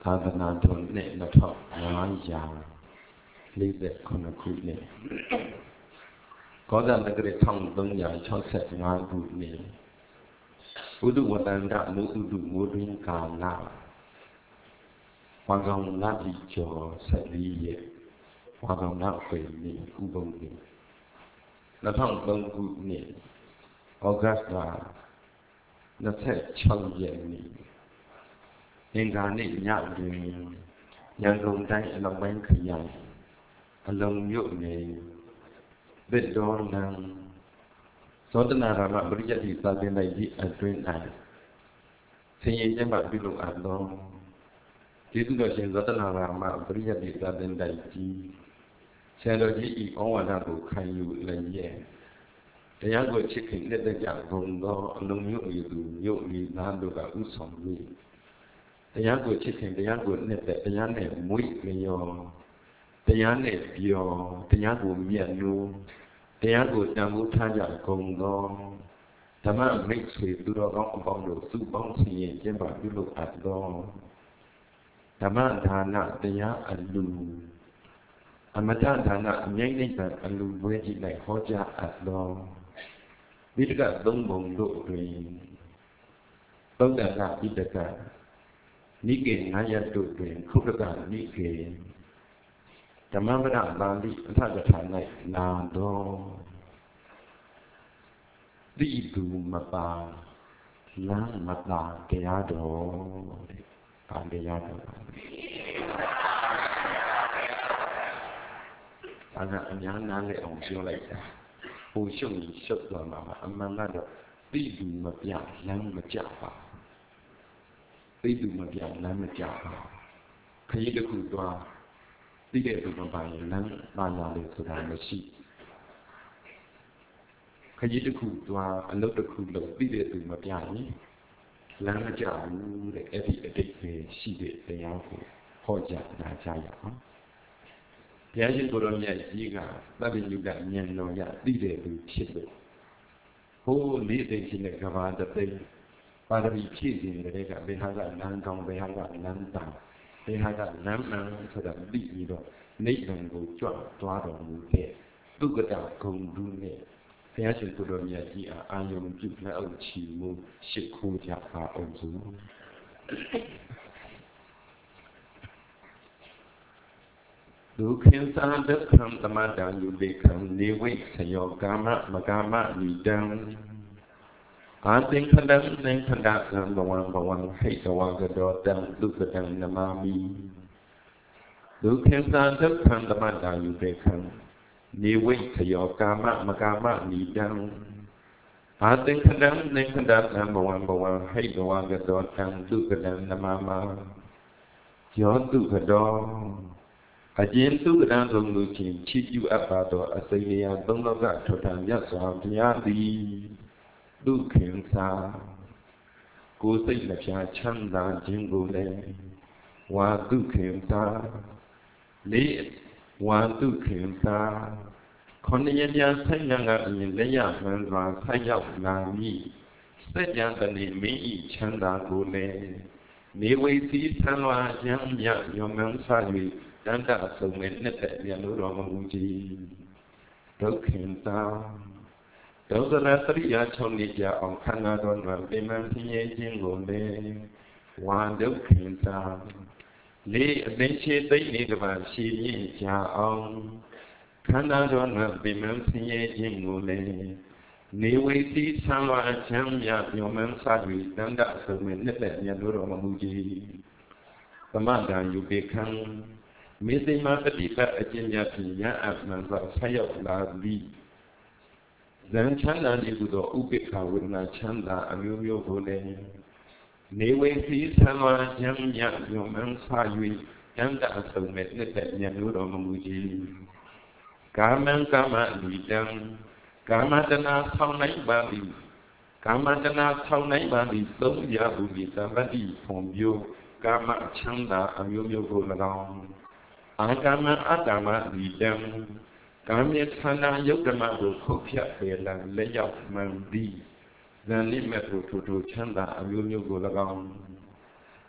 သာသနာတော်နှစ်2549ခုနှစ်ကောသလကရ1365ခုနှစ်ဥဒုဝတန္တနုဥဒုမိုးတွင်ကာလဝါကောင်လတိကျော်14ရက်ဝါကောင်လခွေနေ့ဥပုံနေ့2003ခုနှစ်ဩဂတ်လ26ရက်နေ့အင်္ဂါနေ့ညတွင်ရန်ကုန်တိုင်းအနောက်ပိုင်းခရိုင်အလုံမြို့နယ်ဗစ်တော်လန်သောတနာရမပရိယတ္တိသာသနာ့ကြီးအတွင်း၌ဆင်ရင်ကျင်းပပြုလုပ်အပ်သောကျေးဇူးတော်ရှင်သောတနာရမပရိယတ္တိသာသနာ့ကြီးဆရာတော်ကြီးဤဩဝါဒကိုခံယူလျက်တရားကိုချစ်ခင်လက်သက်ကြဘုံသောအလုံးမျိုးအယူသူမြို့ဤသားတို့ကဥဆောင်ပြီးတရားကိုချစ်ခင်တရားကိုနှစ်သက်တရားနဲ့မွေ့လျော်တရားနဲ့ပြောတရားကိုမြတ်လို့တရားကိုတန်ဖိုးထားကြကုန်သောဓမ္မမိတ်ဆွေသူတော်ကောင်းအပေါင်းတို့စုပေါင်းဆင်ရင်ကျင့်ပါပြုလုပ်အပ်သောဓမ္မဒါနတရားအလူအမတဒါနအမြဲနိဗ္ဗာန်အလူဝဲကြည့်လိုက်ဟောကြားအပ်သောမိတ္တကသုံးပုံတို့တွင်သုဒ္ဓကဣတကနိကေ9ရပ်တို့တွင်ခုတ္တကနိကေဓမ္မပဒပါဠိအထကထာ၌လာသောတိတူမပါလမ်းမပါတရားတော်ပါတရားတော်အများနာနဲ့အောင်ပြောလိုက်တာဟိုရှုပ်ရှုပ်သွားမှာအမှန်ကတော့တိတူမပြလမ်းမကြပါသိသူမပြလမ်းမကြပါခရီးတစ်ခုသွားသိတဲ့သူမပါရင်လမ်းပါလာလို့ဆိုတာမရှိခရီးတစ်ခုသွားအလုပ်တစ်ခုလုပ်သိတဲ့သူမပြရင်လမ်းမကြဘူးတဲ့အဲ့ဒီအတိတ်ပဲရှိတဲ့တရားကိုဟောကြားနာကြရအောင်ဘုရားရှင်ကိုယ်တော်မြတ်ကြီးကသဗ္ဗညုတဉာဏ်တော်ရသိတဲ့သူဖြစ်လို့ဟိုးလေးသိချင်းတဲ့ကဘာတသိပါရမီဖြည့်ခြင်းတွေကဘယ်ဟာကလမ်းကောင်းဘယ်ဟာကလမ်းတောင်ဘယ်ဟာကလမ်းမှန်ဆိုတာသိပြီးတော့နိဗ္ဗာန်ကိုကြွသွားတော်မူတဲ့သုက္ကတဂုံဓုနဲ့ဘုရားရှင်ကိုယ်တော်မြတ်ကြီးအာယုံပြုလက်အုပ်ချီမှုရှိခိုးကြပါအောင်စုဒုက္ခိသံဒုက္ခံသမတံယုလေခံနေဝိသယောကာမမကာမနိတံအာသင်္ခလံသင်္ခဒကံဘဝံဘဝံဟိတဝကတောတံဒုက္ခတံနမာမိဒုက္ခိသံဒုက္ခံသမတံယုလေခံနေဝိသယောကာမမကာမနိတံအာသင်္ခလံသင်္ခဒကံဘဝံဘဝံဟိတဝကတောတံဒုက္ခတံနမာမယောဒုက္ခတောအကျဉ်သူကံသုံးလို့ချင်းချီးကျူးအပ်ပါသောအစိမ်းရာသုံးလောကထောထံမြတ်စွာဘုရားသည်ဒုက္ခိသာကိုယ်စိတ်နှပြချမ်းသာခြင်းကိုလည်းဝါဒုက္ခိသာလေးဝါဒုက္ခိသာခொနည်းပြဆိုင်ငံကအရင်လက်ရမှန်စွာဆိုက်ရောက်လာမည်စัจ jant တနေ့မင်းဤချမ်းသာကိုလည်းနေဝိစီဆံလွာခြင်းမြတ်ရောမန်းစား၍တန်တအစုံနဲ့နှစ်သက်ပြန်လို့တော်မူကြီးဒုက္ခိသာဒုက္ခရတရိယာ6နှစ်ကြာအောင်ခန္ဓာတော်တွင်ပြင်းပြင်းရဲ့ခြင်းကိုလည်းဝါဒုက္ခိသာလေးအသိရှိသိနေကပါရှိမြင့်ကြအောင်ခန္ဓာတော်တွင်ပြင်းပြင်းရဲ့ခြင်းကိုလည်းနေဝိသီဆံလွာချမ်းမြတ်ညောမန်းစား၍တန်တအစုံနဲ့နှစ်သက်ပြန်လို့တော်မမူကြီးသမတံယုပေခံမေသိမပฏิပတ်အကျဉ်းများဖြင့်ရအမှန်စွာဆက်ရောက်လာသည်ဇံချမ်းသာနေဟုသောဥပိ္ပခဝေဒနာချမ်းသာအမျိုးမျိုးကိုလည်းနေဝေစီဆံလွာခြင်းမြတ်ညွန်မှန်းစား၍တန်တအစုံနဲ့နှစ်သက်မြတ်လို့တော်မမူကြီးကာမံကာမလိတံကာမတနာဆောင်းနိုင်ပါသည်ကာမတနာဆောင်းနိုင်ပါသည်သုံးရဟုပြီးသဗ္ဗတိဖွန်ပြိုကာမချမ်းသာအမျိုးမျိုးကို၎င်းအာကာမအတ္တမလိတံကာမေသန္တာယုတ်ဓမ္မကိုခုတ်ဖြတ်ပေလံလက်ရောက်မှန်သည်ဇန်နိမဲ့ကိုထိုချမ်းသာအမျိုးမျိုးကို၎င်း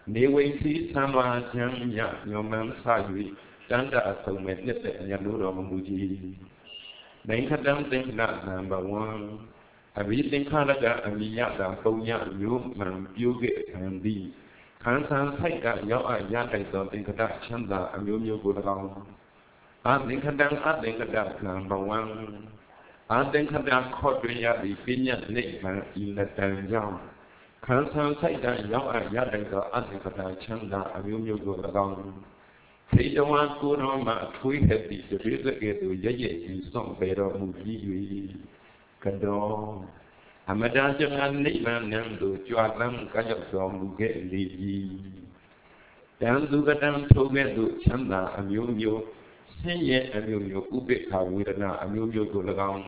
နေဝိစီဆံလွာချမ်းမြညောမန်းစ၍တန်တာအဆုံးမဲ့နှစ်သက်ရလို့တော်မူကြီးနိုင်ခတံသင်္ခဏနံပါတ်1အဘိသင်္ခရကအမိယတာပုံညမျိုးမှန်ပြုခဲ့ခံသည်ခံဆံဆိုင်ကရောက်အပ်ရတိုက်သောသင်္ခတချမ်းသာအမျိုးမျိုးကို၎င်းအသင်္ခတံအသင်္ခတနံပါတ်1အသင်္ခတခေါ်တွင်ရသည့်ပညာနိဗ္ဗာန်ဤလက်တံကြောင့်ခံဆံဆိုင်ကရောက်အပ်ရတိုက်သောအသင်္ခတချမ်းသာအမျိုးမျိုးကို၎င်းသေတဝါကိုယ်တော်မှာအထွေးဟက်သည့်တပိစကဲ့သို့ရရဲ့ကြီးစွန့်ပေတော်မူပြီး၍ကတော်အမတန်ကျမ်းနိဗ္ဗာန်နှံသို့ကြွလန်းကရောက်တော်မူခဲ့လေပြီတန်သူကတံထိုကဲ့သို့ချမ်းသာအမျိုးမျိုးဆင်းရဲအမျိုးမျိုးဥပိ္ပခဝေဒနာအမျိုးမျိုးကို၎င်း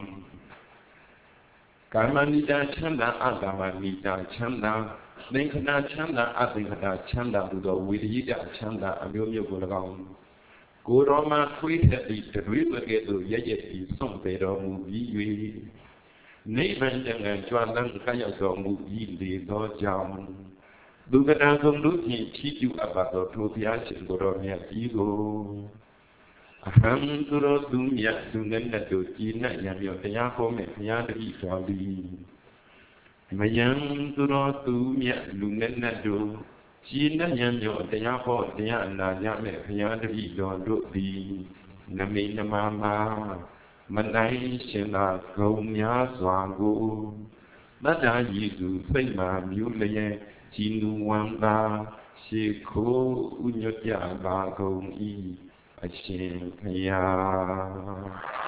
ကာမနိတာချမ်းသာအကာမနိတာချမ်းသာသင်္ခဏချမ်းသာအသင်္ခဏချမ်းသာဟူသောဝိရိယချမ်းသာအမျိုးမျိုးကို၎င်းကိုယ်တော်မှာထွေးထက်သည့်တရွေ့ကဲ့သို့ရရဲ့ပြီးစွန့်ပေတော်မူပြီး၍နိဗ္ဗာန်တန်ကြွလန်းကရောက်တော်မူပြီးလေသောကြောင့်သူကတံကုန်တို့ဖြင့်ချီးကျူးအပ်ပါသောထိုဘုရားရှင်ကိုယ်တော်မြတ်ကြီးကိုအဟံသူတော်သူမြတ်သူနဲ့တို့ကြည်နက်ရံမြောတရားဟောမဲ့ဘုရားတပည့်တော်သည်မယံသူတော်သူမြတ်လူနဲ့တို့ကြည်နက်ရံမြောတရားဟောတရားအနာရမဲ့ဘုရားတပည့်တော်တို့သည်နမိတ်နမမာမနိုင်ရှင်သာဂုံများစွာကိုတတ္တာယေစုစိတ်မှမြို့လျက်ကြည်နူဝန္တာရှေခိုးဥညွတ်ကြပါကုန်၏အရှင်ဘုရား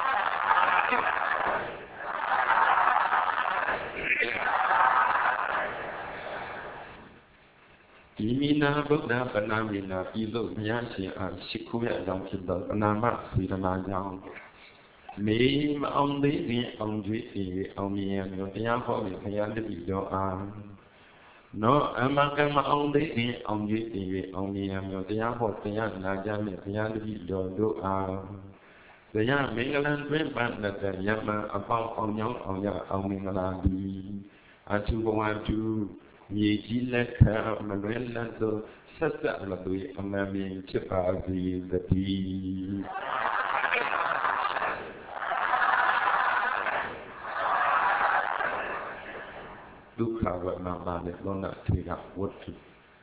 ဒီမိနာဗုဒ္ဓပဏာမိနာဤသို့ဘုရားရှင်အားရှိခိုးရကြောင်းဖြစ်သောပဏာမစေတနာကြောင့်မေမအောင်သေးခင်အောင်ကျွေးအောင်မြင်မျိုးတရားဟောပြီးဘုရားတပည့်တော်အားနော်အမကမအောင်သေးခင်အောင်ကျွေးအောင်မြင်မျိုးတရားဟောတရားနာကြမြဘုရားတပည့်တော်တို့အားတရားမင်္ဂလာတွင်ပန်းတဲ့ယမအပေါင်းအောင်ညောင်းအောင်ရအောင်မင်္ဂလာသည်အထုဘဝတုမြေကြီးလက်ခံမလွဲလတ်သောဆက်ဆက်လသွေးအမှန်မြင်ဖြစ်ပါစေတည်းဒုက္ခဝနာပါနဲ့လောနာထေရဝတ္ထု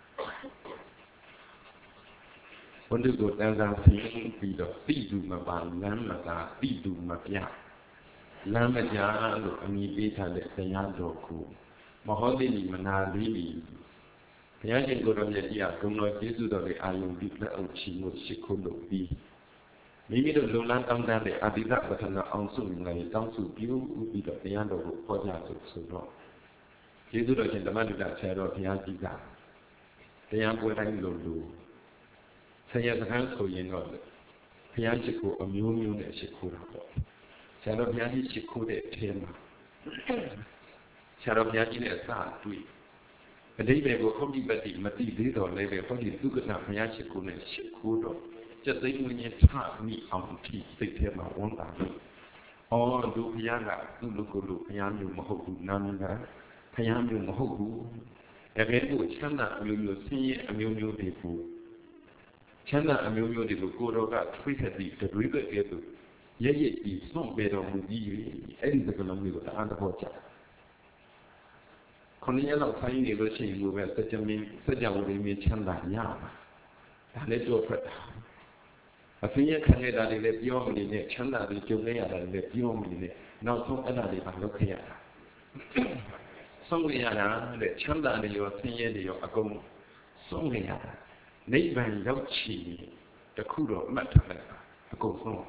ဝတ္ထုကိုတန်ဆာဆင်းပြီးတော့တိတူမပါလမ်းမသာတိတူမပြလမ်းမကြားလို့အမည်ပေးထားတဲ့တရားတော်ကိုမဟောတိမနာလေးဘုရားရှင်ကိုယ်တော်မြတ်ကြီးကဂုဏ်တော်ကျေးဇူးတော်တွေအာယုံပြီးလက်အုပ်ချီမှုရှိခိုးလို့ပြီးမိမိတို့လုံလန်းတောင်းတတဲ့အာတိကပထနာအောင်စုငယ်တောင်းစုပြုပြီးတော့တရားတော်ကိုဟောကြားဆိုတော့ကျေးဇူးတော်ရှင်ဓမ္မဒုတဆရာတော်ဘုရားကြီးကတရားပွဲတိုင်းလို့ဆရာစခန်းဆိုရင်တော့ဘုရားရှိခိုးအမျိုးမျိုးနဲ့ရှိခိုးတာပေါ့ဆရာတော်ဘုရားကြီးရှိခိုးတဲ့အထဲမှာဆရာတော်ဘုရားကြီးနဲ့အစတွေ့အတိပ္ပယ်ကိုဟုတ်ပြီပတိမတိသေးတော်လည်းပဲဟောဒီသုကနာဘုရားရှိခိုးနဲ့ရှိခိုးတော့စက်သိမ်းဝိညာဉ်ထမိအောင်ဖြစ်စိတ်ထဲမှာဝန်တာလို့ဩဒုဘုရားကသူ့လူကိုလူဘုရားမျိုးမဟုတ်ဘူးနာမည်ကဘုရားမျိုးမဟုတ်ဘူးတကယ်ကိုချမ်းသာအမျိုးမျိုးဆင်းရဲအမျိုးမျိုးတွေကိုချမ်းသာအမျိုးမျိုးတွေကိုကိုတော်ကထွေးခက်သည့်တွေးကဲ့သို့ရရဲ့ပြီးစွန့်ပေတော်မူပြီးအဲ့ဒီစကလုံးမျိုးကိုတအားတော့ကြခொနည်းလောက်ဆိုင်နေလို့ရှိရင်ကိုပဲစကြဝဠာမြင်ချမ်းသာရမှာဒါလည်းတော့ဖတ်တာအဖေရခံရတာတွေလည်းပြောမနေနဲ့ချမ်းသာတွေကြုံရတာတွေလည်းပြောမနေနဲ့နောက်ဆုံးအဲ့ဒါတွေပါလုပ်ခဲ့ရတာဆုံးရတာတဲ့ချမ်းသာတွေရောဆင်းရဲတွေရောအကုန်ဆုံးရတာနိဗ္ဗာန်ရောက်ချီတခုတော့အမှတ်ထားလိုက်ပါအကုန်ဆုံး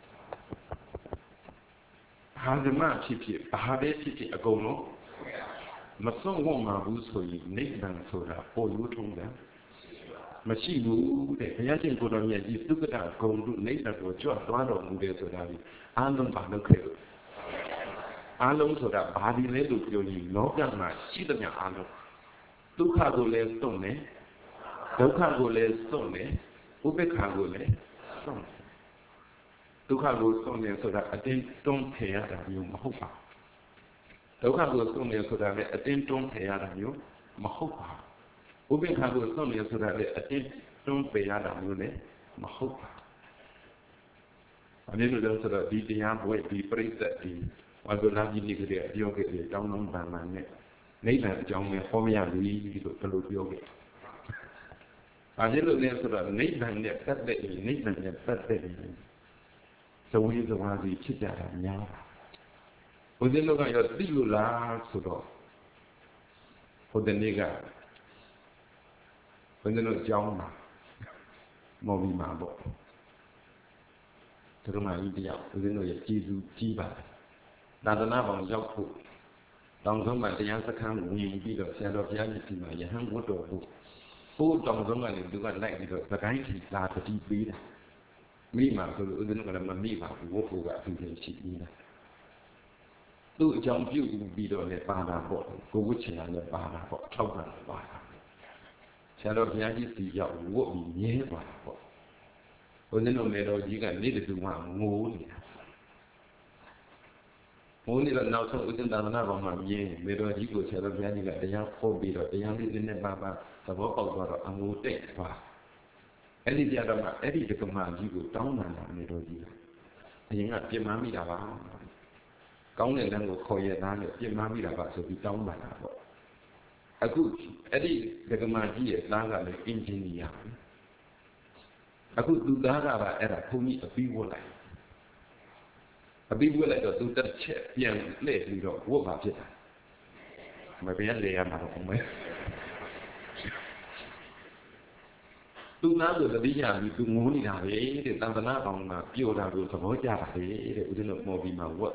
ဘာဓမ္မဖြစ်ဖြစ်ဘာပဲဖြစ်ဖြစ်အကုန်လုံးမဆုံးဝမှာဘူးဆိုရင်နိဗ္ဗာန်ဆိုတာပေါ်ရိုးထုံးတယ်မရှိဘူးတဲ့ဘုရားရှင်ကိုယ်တော်မြတ်ကြီးသုက္ကတဂုံတို့နိဗ္ဗာန်ကိုကြွသွားတော်မူတယ်ဆိုတာဒီအားလုံးပါလုပ်ခဲ့လို့အားလုံးဆိုတာဘာဒီလဲလို့ပြောရင်လောကမှာရှိသမျှအားလုံးဒုက္ခကိုလည်းစွန့်တယ်ဒုက္ခကိုလည်းစွန့်တယ်ဥပေက္ခကိုလည်းစွန့်တယ်ဒုက္ခကိုစွန့်တယ်ဆိုတာအတင်းတွန်းဖယ်ရတာမျိုးမဟုတ်ပါဘူးဒုက္ခကိုစွန့်တယ်ဆိုတာလည်းအတင်းတွန်းဖယ်ရတာမျိုးမဟုတ်ပါဘူး Ubin Kabu Son is so that don't pay Adam, Mahopa. I didn't know that the young way be praised that the one will not give you the yoga, down on by my neck. Nathan John Homia Lee to Kalu yoga. I didn't know that Nathan yet that day, Nathan yet that day. So we the one we chit that now. Within the way of the last for the nigger. When the no John Moby Marble. To my India, within the Jesu Jiba. Not enough of your food. Don't come by the answer come, we be the shadow of Yanity, my young wood or book. Food don't come and do not like because the kind is not a deep breeder. Me, my good, within the Mamiba, who walk over to the sheep either. Do jump you in be on the banner board, go witching on the banner for trouble. Shadow of Yanity, your walk be near by. Within the meadow, you can need to do one moon. Only that now some within the number of my year, middle you go shadow of Yanni, the young hobby or the young in the Baba, the work of a moon day. Any the other, any the command you go down on the middle year. And you have your mammy around. Gone and then will call your name, your mammy about to be down by now. A good Eddie the command here, Langa the engineer. I could do that at a pony a big like. A big will like to do that check, young lady, what about it? My belly, I'm not on my. Do not do the Villa, you do money now, it doesn't have on a pure that will support ya, it would not more be my work.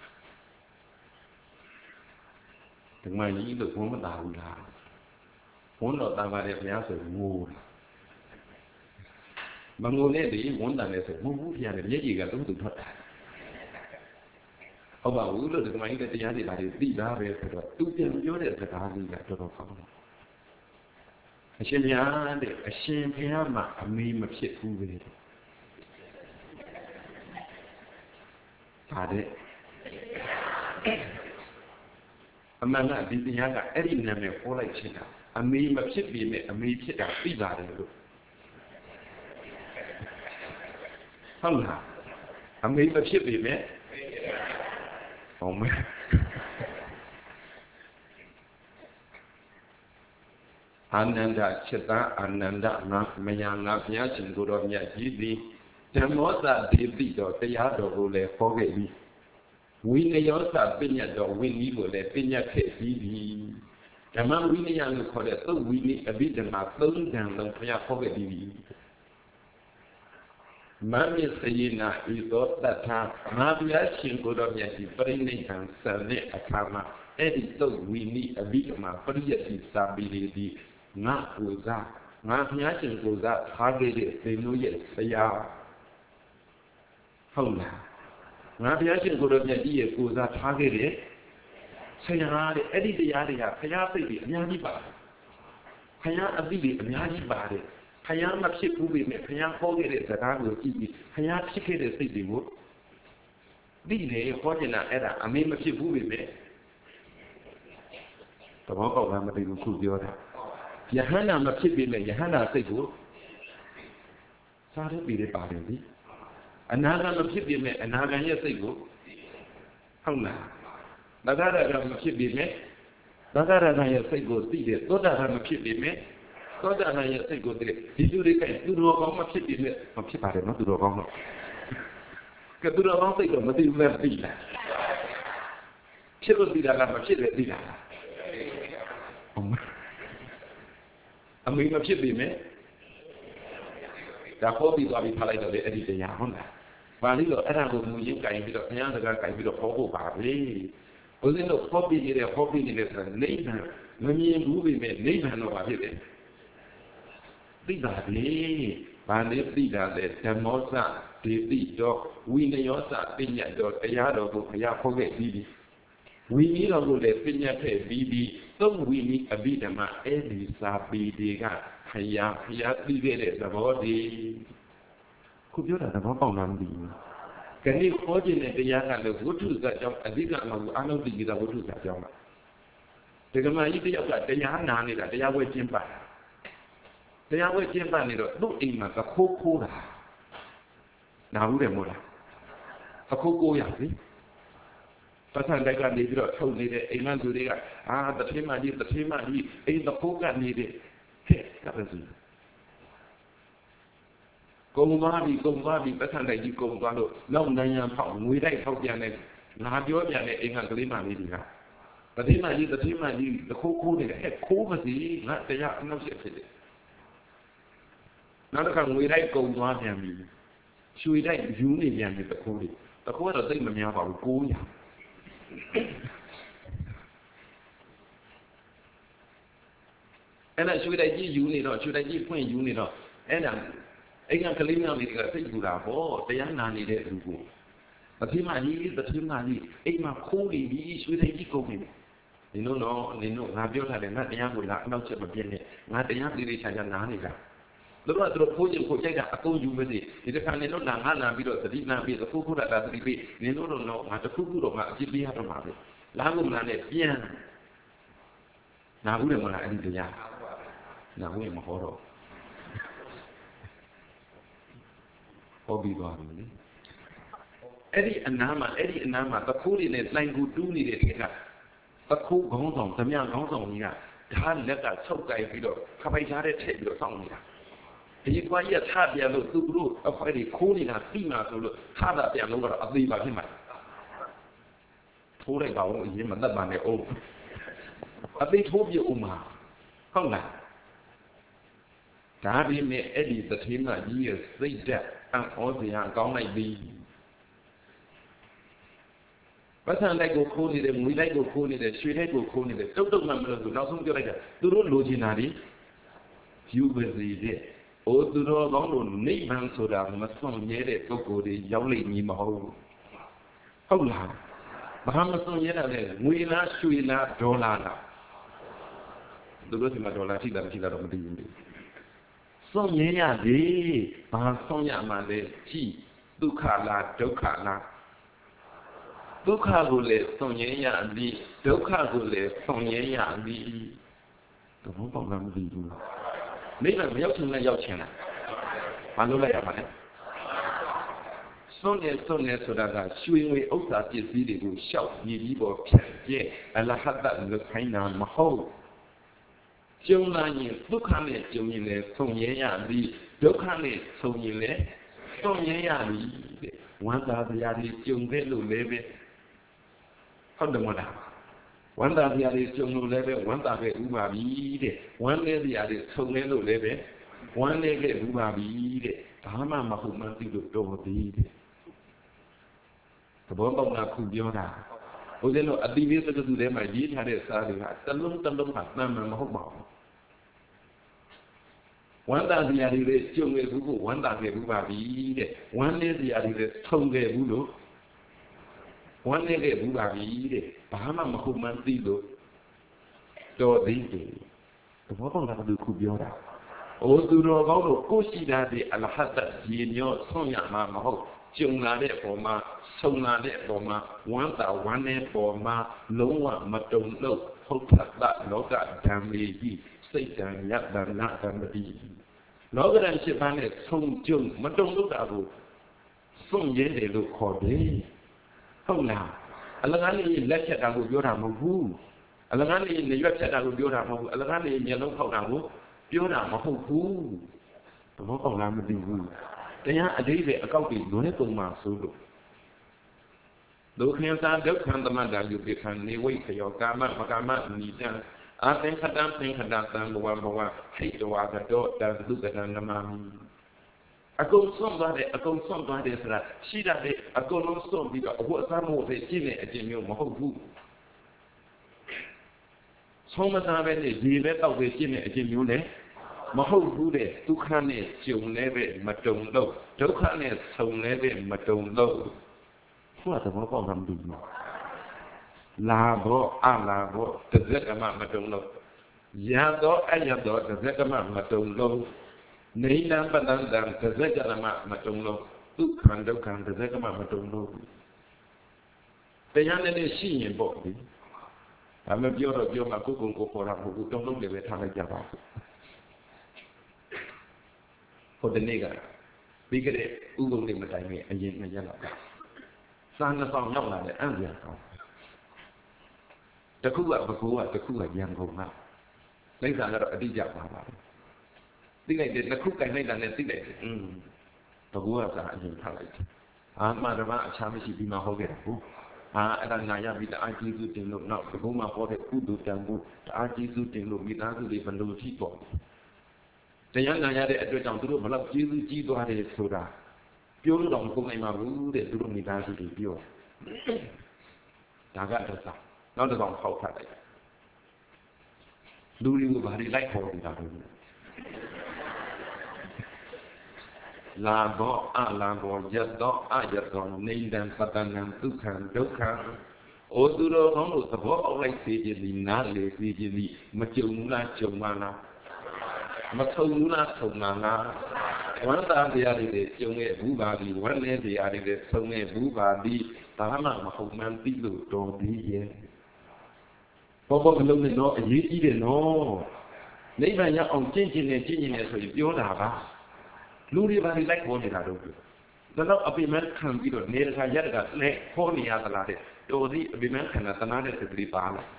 The money, the woman that we have. One of them I have answered more. Mà ngồi đây thì muốn là sẽ muốn thì là dễ gì cả đúng thực thật. Ông bảo uống được cái máy cái tiền thì lại đi ra về rồi, tu tiên nhớ để phải làm gì cả cho nó không. Xem nhá để xem thế mà mình mà biết phu về. Phải đấy. Mà là đi tiền cả, ấy đi làm này có lại chuyện nào. Mình mà biết vì mẹ mình biết là đi ra được. Không hả? Mình mà biết vì mẹ. Không mẹ. Ananda Chita Ananda Mayana Yachin Guru Yajidi Tamosa Divido Tayado Rule Fogedi Winayosa Pinyado Winnie Rule Pinya Kedi Taman Winian called it, oh, we need a bit of my phone down on Pia Fogedi. Mammy Sayina is thought that time Mavia Shingo Yaji Brinning and Sane Akama Eddie so we need a bit of my Pariati Sabili not with that. Mafia Shingo that targeted the New Year Saya Hona Mafia Shingo Yaji goes that targeted Saya Eddie the Yadia Kaya Baby Yaniba Kaya Abili Yanibadi Kaya Mapsi Ubi, Kaya Hogget that I will eat, Kaya Chicken City wood. Be a Hogina Edda, I mean Mapsi Ubi. The walk of Ramadi will cool the other. Yahana Mapsi, Yahana say good. Sorry, be the body. Another Mapsi, another year say good. How now? Nagara Mapsi be met. Nagara say good, be it. What are Mapsi be met? Có ra này thấy cô thế, thì tôi đi cái tôi đua bóng mà chết đi nữa, mà chết bà đấy nó tôi đua bóng rồi, cái tôi đua bóng thấy rồi mà tôi làm gì là, chết rồi đi là làm mà chết rồi đi là, mình mà chết đi mấy, đã khó bị gọi bị thay đổi để đi về nhà không nè, và lý do là tôi muốn những cái bị đổi nhà là cái bị đổi khó của bà đi, bởi vì nó khó bị gì là lấy nào, nó như đủ bị mẹ lấy nào nó bà biết đấy. Đi là đi, bà nếu đi là để xem món啥, thì đi cho, vì này có啥, thì nhận cho cái giá đó cũng phải có cái gì đi. Vìนี้เราดูเลยเป็นยังไงดีต้องวินิอภิธรรมะดีสาบีดีกันพยาดีเลยแต่พอดีคุณพูดอะไรแต่พอฟังนั้นดีกันนี่ข้อจริงเนี่ยเป็นยังไงเลยวัตถุสัจจะอธิกรรมมาอันนั้นดีกับวัตถุสัจจะมาแต่ก็มาอีกที่จะแต่ยังนานนี่แหละแต่ยังไว้จิ้มไปတရားဝဲကျင့်ပတ်နေတော့သူ့အိမ်မှာသခိုးခိုးတာနာဘူးတယ်မို့လားသခိုးကိုရပြီပတ်စံတိုက်ကနေပြီးတော့ထုတ်နေတဲ့အိမ်မလူတွေကတထေးမကြီးအိမ်သခိုးကနေတယ်ဟဲ့ကပ်စီကုံသွားပြီပတ်စံတိုက်ကြီးကုံသွားလို့နောက်နိုင်ငံဖောက်ငွေတိုက်ထောက်ပြန်နေငါပြောပြန်တဲ့အိမ်ကကလေးမလေးတွေကတထေးမကြီးသခိုးနေတယ်ဟဲ့ခိုးပါစီငါတရားအနောက်ဆက်ဖြစ်တယ်နောက်တစ်ခါငွေတိုက်ကုံသွားပြန်ပြီရွှေတိုက်ယူနေပြန်ပြီသခိုးကတော့သိမများပါဘူး900အဲ့ဒါရွှေတိုက်ကြီးယူနေတော့ရွှေတိုက်ကြီးဖွင့်ယူနေတော့အဲ့ဒါအိမ်ကကလေးမျိုးလေးတွေကစိတ်ကူတာပေါ့တရားနာနေတဲ့လူကိုတတိမကြီးအိမ်မှာခိုးနေပြီရွှေတိုက်ကြီးကုန်နေနင်တို့ငါပြောထားတယ်ငါတရားကိုလာအနောက်ချက်မပြည့်နဲ့ငါတရားလေးချာနားနေတာသူတို့ခိုးကြိုက်တာအကုန်ယူမသိဒီတစ်ခါနင်တို့ငါနာပြီးတော့သတိနာပြီးခိုးတာသတိပြီးနင်တို့တော့ငါတခုတော့ငါအပြစ်ပေးရတော့မှာပဲလာလို့မလားနဲ့ပြန်နာဘူးတယ်မလားအဲ့ဒီတရားနာဘူးမဟောတော့ဟောပြီးသွားပြီလေအဲ့ဒီအနားမှာသခိုးတွေနဲ့လိုင်ကူတူးနေတဲ့တကယ်သခိုးခေါင်းဆောင်ဓမြခေါင်းဆောင်ကြီးကဓာတ်လက်ကဆုပ်ကြိုက်ပြီးတော့ခပိုက်ထားတဲ့ထည့်ပြီးတော့စောင့်နေတာဒီကွာကြီးကထပြန်လို့သူတို့အခွဲတွေခိုးနေတာသိမှဆိုလို့ထတာပြန်လို့ကတော့အသေးပါဖြစ်မှာထိုးလိုက်ပါဦးအရင်မတတ်ပါနဲ့အောင်အသေးထိုးပြဦးမှာဟုတ်လားဒါပေမဲ့အဲ့ဒီသထေးမကြီးရဲ့စိတ်ဓာတ်အံ့ဩစရာကောင်းလိုက်ပြီပတ်စံလိုက်ကိုခိုးနေတယ်ငွေလိုက်ကိုခိုးနေတယ်ရွှေလိုက်ကိုခိုးနေတယ်တုတ်မှမလို့ဆိုနောက်ဆုံးပြောလိုက်တာသူတို့လိုချင်တာဒီယူပါစေတဲ့အိုးသူတော်ကောင်းတို့နိဗ္ဗာန်ဆိုတာမစွန့်ရဲတဲ့ပုဂ္ဂိုလ်တွေရောက်လိမ့်မည်မဟုတ်ဟုတ်လားဘာမစွန့်ရဲတာလဲငွေလားရွှေလားဒေါ်လာလားသူတို့ဒီမှာဒေါ်လာထိတာတော့မသိဘူးစွန့်ရဲရလေဘာစွန့်ရမှလဲကြည့်ဒုက္ခလားဒုက္ခလားဒုက္ခကိုလည်းစွန့်ရဲရသည်ဒုက္ခကိုလည်းစွန့်ရဲရသည်သဘောပေါက်လားမသိဘူးနိဗ္ဗာန်မရောက်ချင်လည်းရောက်ချင်လားမလုပ်လိုက်ရပါနဲ့စွန့်နေဆိုတာကရွှေငွေဥစ္စာပစ္စည်းတွေကိုရှောက်ရည်ကြီးပေါ်ဖြန့်ကျက်အလဟတ်တလုခိုင်းတာမဟုတ်ကျုံလာရင်ဒုက္ခနဲ့ကျုံရင်လည်းဆုံးရဲရသည်ဒုက္ခနဲ့ဆုံးရင်လည်းဆုံးရဲရသည်တဲ့ဝမ်းသာစရာတွေကျုံခဲ့လို့လည်းပဲဟုတ်တယ်မလားဝမ်းသာစရာတွေကျုံလို့လည်းပဲဝမ်းသာခဲ့ဥပါပြီတဲ့ဝမ်းနည်းစရာတွေဆုံးနေလို့လည်းပဲဝမ်းနည်းခဲ့ဥပါပြီတဲ့ဘာမှမဟုတ်မှသိလို့တော်သေးတဲ့သဘောပေါက်တာခုပြောတာဘုရားတို့အတိဝိသကစုထဲမှာရေးထားတဲ့စာတွေကတလုံးကမှန်မှန်မဟုတ်ပါဘူးဝမ်းသာစရာတွေကျုံခဲ့ဘူးကိုဝမ်းသာခဲ့ဘူးပါပြီတဲ့ဝမ်းနည်းစရာတွေဆုံးခဲ့ဘူးလို့ဝမ်းနည်းခဲ့ဘူးပါပြီတဲ့ဘာမှမဟုတ်မှန်းသိလို့တော်သေးတယ်သဘောပေါက်တာကခုပြောတာအိုးသူတော်ကောင်းတို့ကိုရှိတာဒီအလဟတ်ရေညောဆုံးရမှာမဟုတ်ကျုံလာတဲ့ပုံမှာဆုံးလာတဲ့ပုံမှာဝမ်းသာဝမ်းနည်းပုံမှာလုံးဝမတုံ့လို့ဟုတ်သတ်လောကဓမ္မေကြီးစိတ်တန်ယတ္တနာဓမ္မတိလောကဓာတ်7ပါးနဲ့ဆုံးကျုံမတုံ့လို့တာကိုစွန့်ရဲတယ်လို့ခေါ်တယ်ဟုတ်လားအလကားလေးလက်ဖြတ်တာကိုပြောတာမဟုတ်ဘူးအလကားလေးနေရွက်ဖြတ်တာကိုပြောတာမဟုတ်ဘူးအလကားလေးမျက်လုံးဖောက်တာကိုပြောတာမဟုတ်ဘူးသဘောပေါက်လားမသိဘူးတရားအသေးပဲအကောက်တွေလွဲပုံမှာဆိုလို့ဒုက္ခသာဒုက္ခသမတ္တယုပိခံနေဝိခယောကာမမကာမနိတံအာသင်္ခတံသင်္ခတံသံဘဝဟိတဝါကတော့တံသုကတံနမမိအကုန်ဆုံးသွားတယ်ဆိုတာရှိတာလေအကုန်လုံးဆုံးပြီးတော့အဝတ်အစားမဟုတ်သေးရှိနေအကျင့်မျိုးမဟုတ်ဘူးဆုံးမသားပဲနဲ့ရေပဲတောက်ပဲရှိနေအကျင့်မျိုးလေမဟုတ်ဘူးတဲ့ဒုက္ခနဲ့ကြုံလည်းပဲမတုံလို့ဒုက္ခနဲ့ဆုံလည်းပဲမတုံလို့သူကသဘောပေါက်တာမသိဘူးလာဘောအလာဘောတစ်စက်ကမှမတုံလို့ရတော့အရတော့တစ်စက်ကမှမတုံလို့နေလံပတန်တံတစ်စက်ကမှမတုံလို့ဒုက္ခဒုက္ခတစ်စက်ကမှမတုံလို့တရားနဲ့ရှိရင်ပေါ့ဒီဒါမှပြောတော့ပြောမှကိုယ်ကိုယ်ခေါ်တာမဟုတ်ဘူးတုံလုံးတွေပဲထားလိုက်ကြပါဘူးဟိုတနေ့ကပြီးခဲ့တဲ့ဥပုံလေးမတိုင်ခင်အရင်2 ရက်လောက်ကစာနှစ်ဆောင်ရောက်လာတဲ့အံ့ပြန်ကောင်းတခုကဘကိုးကတခုကရန်ကုန်ကလိမ့်စာကတော့အတိအကျပါပါသိလိုက်တယ်နှစ်ခုကင်လိုက်တာနဲ့သိလိုက်တယ်ဘကိုးကစာအရင်ထားလိုက်တယ်အာမှတပါအခြားမရှိပြီးမှဟောခဲ့တာဟုတ်အဲ့ဒါငါရပြီတအားကျေးဇူးတင်လို့နောက်ဘကိုးမှာဟောတဲ့ကုသိုလ်တန်ဖို့တအားကျေးဇူးတင်လို့မိသားစုတွေဘလို့ထိပေါ့တရားနာရတဲ့အတွက်ကြောင့်သူတို့ဘလောက်ကျေးဇူးကြီးသွားတယ်ဆိုတာပြောလို့တော့မကုန်နိုင်ပါဘူးတဲ့သူတို့မိသားစုတွေပြောဒါကတစ်စားနောက်တစ်ကောင်ဖောက်ထပ်လိုက်လူတွေကိုဘာတွေလိုက်ခေါ်နေတာလဲလာဘောအလာဘောယတ်တော်အယတ်တော်နေတံပတနံဒုက္ခံဒုက္ခအိုသူတော်ကောင်းတို့သဘောပေါက်လိုက်စေခြင်းဒီနားလေစေခြင်းဒီမကြုံဘူးလားကြုံပါလားမထုံဘူးလားထုံပါလားဝန္တာတရားတွေကြုံခဲ့ဘူးပါပြီဝန္နေတရားတွေသုံးခဲ့ဘူးပါပြီဒါမှမဟုတ်မှန်းသိလို့တော်သေးရဲ့ဘောဘောကလုံးနဲ့တော့အရေးကြီးတယ်နော်နိဗ္ဗာန်ရောက်အောင်ကျင့်ကျင်နေဆိုရင်ပြောတာပါလူတွေဘာတွေလိုက်ခေါ်နေတာတော့ဒါတော့အပိမန်းခံပြီးတော့နေတခါရက်တခါနဲ့ခေါ်နေရသလားတဲ့တော်သည်အပိမန်းခံတာသနာတဲ့စိတ်ကလေးပါလား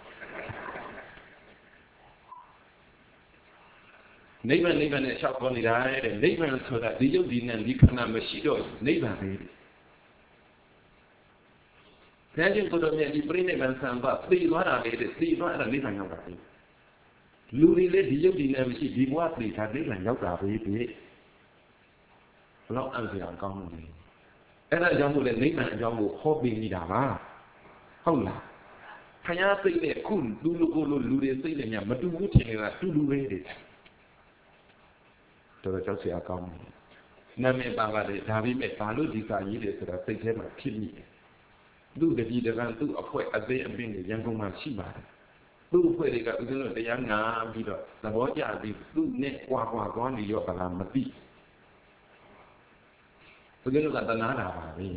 နိဗ္ဗာန်နဲ့လျှောက်ခေါ်နေတာတဲ့နိဗ္ဗာန်ဆိုတာဒီရုပ်ဒီနဲ့ဒီခန္ဓာမရှိတော့နိဗ္ဗာန်ပဲဘယ်ကျင်ကိုယ်တော်မြတ်ဒီပြိဋိဘံသံဃာသိသွားတာလေသိသွားအဲ့ဒါနိဗ္ဗာန်ရောက်တာပဲလူတွေလည်းဒီရုပ်ဒီနဲ့မရှိဒီဘဝသိတာနိဗ္ဗာန်ရောက်တာပဲဘယ်လောက်အံ့စရာကောင်းလို့လဲအဲ့ဒါကြောင့်မို့လဲနိဗ္ဗာန်အကြောင်းကိုဟောပေးနေတာပါဟုတ်လားခရယာသိတဲ့ခုလူကိုလူတွေသိတယ်များမတူဘူးထင်နေတာတူတူပဲတဲ့တော်ကြောက်စရာကောင်းတယ်နာမည်ပါပါတယ်ဒါပေမဲ့ဘာလို့ဒီစာရေးတယ်ဆိုတာစိတ်ထဲမှာဖြစ်မိတယ်သူ့တတိတကံသူ့အဖွဲ့အသေးအပင်တွေရန်ကုန်မှာရှိပါတယ်သူ့အဖွဲ့တွေကဦးဇင်းတို့တရားနာပြီးတော့သဘောကျပြီးသူ့နဲ့ကွာသွားနေရောဗလားမသိဦးဇင်းတို့ကတနာတာပါပဲ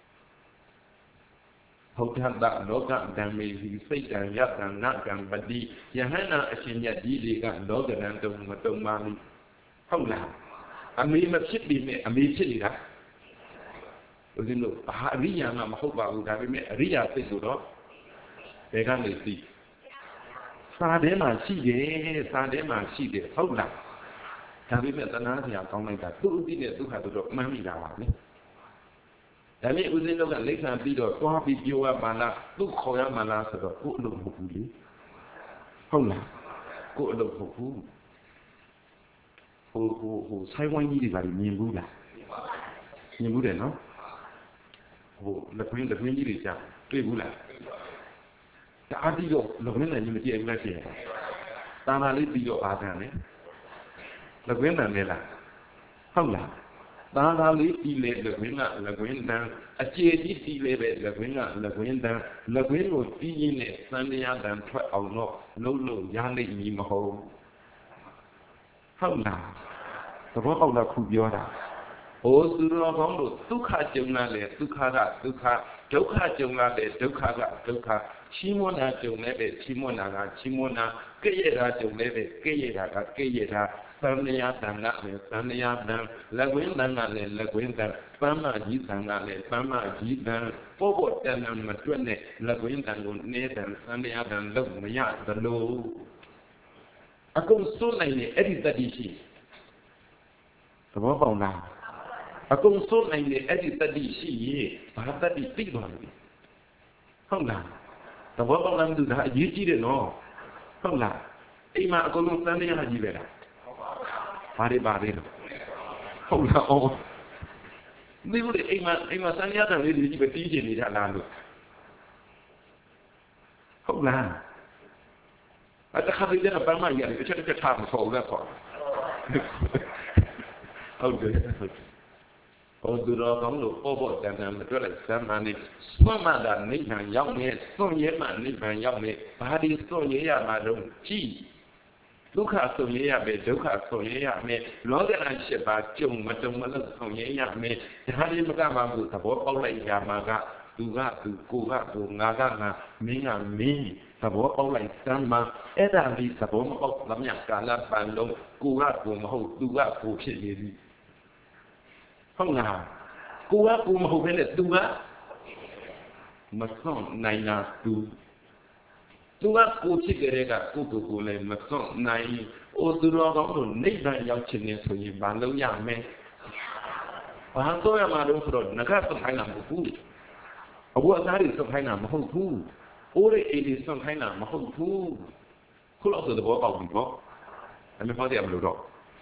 ဟုတ်တာလောကဓမ္မေဟိစိတ်တံယတံနကံပတိယဟန္တာအရှင်မြတ်ကြီးတွေကလောကဓာတ်တုံမတုံပါလိဟုတ်လားအမေမဖြစ်ပြီနဲ့အမေဖြစ်နေတာဦးဇင်းတို့ဘာအရိယာမှမဟုတ်ပါဘူးဒါပေမဲ့အရိယာစိတ်ဆိုတော့ဘယ်ကနေသိစာထဲမှာရှိတယ်ဟုတ်လားဒါပေမဲ့တနာစရာကောင်းလိုက်တာသူ့အသိနဲ့ဒုက္ခတို့မှန်းမိတာပါလေဒါပေမဲ့ဦးဇင်းတို့ကလိမ့်ခံပြီးတော့တွားပြီးပြောရပါလားသူ့ခေါ်ရမှလားဆိုတော့ကိုယ်အလုပ်မဟုတ်ဘူးလေဟုတ်လားကိုယ်အလုပ်မဟုတ်ဘူးဟိုဆိုင်ဝိုင်းကြီးတွေပါမြင်ဘူးလားမြင်ဘူးတယ်နော်ဟိုလက်ခွင်းကြီးတွေကြာတွေ့ဘူးလားတအားပြီးတော့လက်ခွင်းနဲ့ညီမကြည့်ဘူးလားရှင်တာနာလေးပြီးတော့အားခံတယ်လက်ခွင်းတန်လေလားဟုတ်လားတာနာလေးပြီးလေလက်ခွင်းကလက်ခွင်းတန်အကျေကြီးပြီးလေပဲလက်ခွင်းကလက်ခွင်းတန်လက်ခွင်းကိုပြီးရင်းနဲ့သံတရားတန်ထွက်အောင်တော့လုံးရလိမ့်မည်မဟုတ်ဟုတ်လားသဘောပေါက်လားခုပြောတာဟိုသူတော်ကောင်းတို့ဒုက္ခကြုံလာလေဒုက္ခကဒုက္ခဒုက္ခကြုံလာလေဒုက္ခကဒုက္ခချီးမွမ်းတာကြုံလဲပဲချီးမွမ်းတာကချီးမွမ်းတာကဲ့ရဲ့တာကြုံလဲပဲကဲ့ရဲ့တာကကဲ့ရဲ့တာသံဃာတန်ကလည်းသံဃာတန်လက်ဝင်းတန်ကလည်းလက်ဝင်းတန်ပန်းမကြီးတန်ကလည်းပန်းမကြီးတန်ပေါ်တန်မတွက်နဲ့လက်ဝင်းတန်ကိုနေတဲ့သံဃာတန်လုံးမရသလိုအကုန်စိုးနိုင်တဲ့အဲ့ဒီတတိရှိသဘောပေါက်လားအကုန်စိုးနိုင်တဲ့အဲ့ဒီတတိရှိရင်ဘာတတိသိသွားပြီဟုတ်လားသဘောပေါက်လားမသိဘူးဒါအရေးကြီးတယ်နော်ဟုတ်လားအိမ်မှာအကုန်လုံးသံတရားကြီးပဲလားဘာတွေပါလဲဟုတ်လားအော်ဒီလိုအိမ်မှာသံတရားတန်လေးတွေကြီးပဲတီးချင်နေကြလားလို့ဟုတ်လားအဲ့ဒါခါပြီးတော့ပန်းမကြီးအချက်ထားမဆော်ဘူးလားခေါ်ဟုတ်တယ်ဟောသူတော်ကောင်းလို့ပေါ်တန်မတွေ့လိုက်စမ်းမနေစွန့်မှတာနိဗ္ဗာန်ရောက်နေစွန့်ရဲမှနိဗ္ဗာန်ရောက်နေဘာဒီစွန့်ရဲရမှာတော့ကြည့်ဒုက္ခစွန့်ရဲရပဲဒုက္ခစွန့်ရဲရမယ်လောကဓာတ်7ပါးကြုံမတုံမလို့စွန့်ရဲရမယ်ဒါဒီမကမှဘူးသဘောပေါက်လိုက်ရမှာကသူကသူကိုကကိုငါကငါမင်းကမင်းသဘောပေါက်လိုက်စမ်းမအဲ့ဒါဒီသဘောမပေါက်သမျှကာလပတ်လုံးကိုကကိုမဟုတ်သူကကိုဖြစ်နေပြီ không nào cô á cô mà không phải là tu á mà xong này là tu á cô chỉ cái cả cô này mà xong này ô tu đó có một nét là giao trình này thôi nhưng bạn lâu nhà mẹ và tôi mà đâu rồi nó khác tôi hay làm một phút ở bữa nay thì tôi hay làm một phút ô đấy thì tôi hay làm một phút cô lão sư tôi bảo gì đó anh mới phát hiện được rồi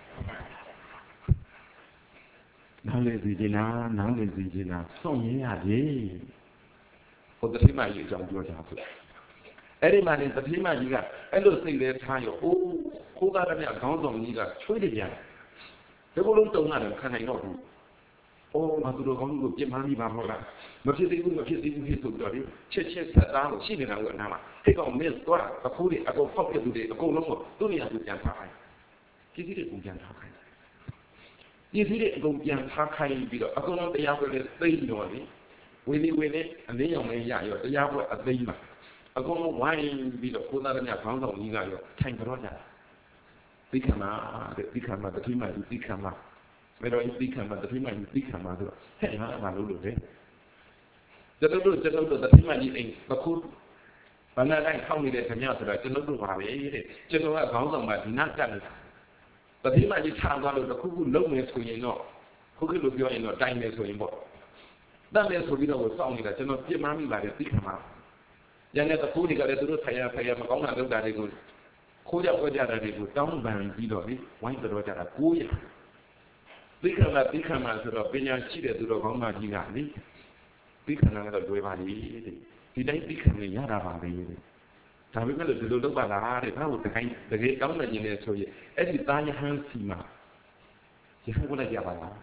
nào lên gì nào lên gì nào xong nhé à gì cô tôi thấy mà gì trong điều đóအဲ့ဒီမှာနေတတိမကြီးကအဲ့လိုစိတ်လဲထားရောအိုးကိုကရမြခေါင်းဆောင်ကြီးကချွေးတယ်ပြန်ဒီလိုလုံးတုံးရတယ်ခံနိုင်တော့ဘူးအိုးငါတို့ကောင်းလို့ပြင်ပန်းပြီးပါမဟုတ်လားမဖြစ်သေးဘူးဖြစ်ဆိုတော့ဒီချက်ဆက်သားလို့ရှိနေတာကအနားမှာဟဲ့ကောင်မင်းသွားအခုဒီအကုန်ဖောက်ပြသူတွေအကုန်လုံးကိုသူ့နေရာသူပြန်ထားခိုင်းကြီးကြီးတွေပြန်ထားခိုင်းကြီးကြီးတွေအကုန်ပြန်ထားခိုင်းပြီးတော့အကုန်လုံးတရားပွဲတွေသိတော့လေဝင်းနေအလေးရောင်လေးရရောတရားပွဲအသိမှာအကုန်လုံးဝိုင်းပြီးတော့ကိုသားရမြခေါင်းဆောင်ကြီးကရောထိုင်ကြတော့ကြသိခံမှာတတိမကြီးသိခံမှာဘယ်တော့သိခံမှာတတိမကြီးသိခံမှာဆိုတော့ဟဲ့ငါလို့လေကျွန်တော်တို့တတိမကြီးအိမ်အခုဘာနာတိုင်းထောက်နေတဲ့ခမရဆိုတော့ကျွန်တော်တို့ပါပဲတဲ့ကျွန်တော်ကခေါင်းဆောင်မှာဒီနာကတ်နေတာတတိမကြီးထားသွားလို့တခုခုလုံးမယ်ဆိုရင်တော့ခုခေတ်လိုပြောရင်တော့တိုင်မယ်ဆိုရင်ပေါ့တတ်မယ်ဆိုပြီးတော့စောင့်နေတာကျွန်တော်ပြစ်မှားမိပါတယ်သိခံမှာရန်တဲ့တခုတွေကလည်းသူတို့ထိုင်ရမကောင်းတာလုပ်တာတွေကိုခိုးကြကြတာတွေကိုတောင်းပန်ပြီးတော့လေဝိုင်းတော်ကြတာ900သိခံမှာဆိုတော့ပညာရှိတဲ့သူတော်ကောင်းမကြီးကလေသိခံတာကတော့လွယ်ပါလေတဲ့ဒီတိုင်းသိခံနေရတာပါပဲတဲ့ဒါပေမဲ့လို့ဒီလိုလုပ်ပါလားတဲ့ဒါကိုတကယ်ကောင်းနေနေဆိုရင်အဲ့ဒီသားယဟန်စီမှာယဟန်ကိုလည်းကြပါလား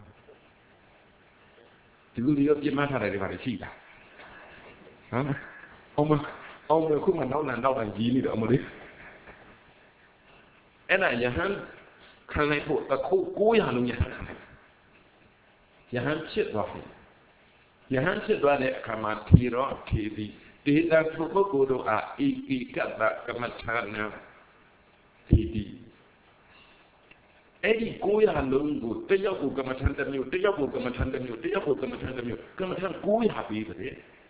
ဒီလိုရောပြမထားတယ်ပါလေရှိတာဟမ်အောင်မခုမှနောက်ကြီးနေတော့မလေးအဲ့ဒါယဟန်ခံလိုက်ဖို့အခု900လုံးယဟန်ခံလိုက်ယဟန်ဖြစ်သွားတဲ့အခါမှာထီသည်ဒေတာပုဂ္ဂိုလ်တို့အားဧကိကတကမ္မထာနာဒီအဲ့ဒီ900လုံးကိုတယောက်ကိုကမ္မထာတစ်မျိုးကမ္မထာ900ပြီးတယ်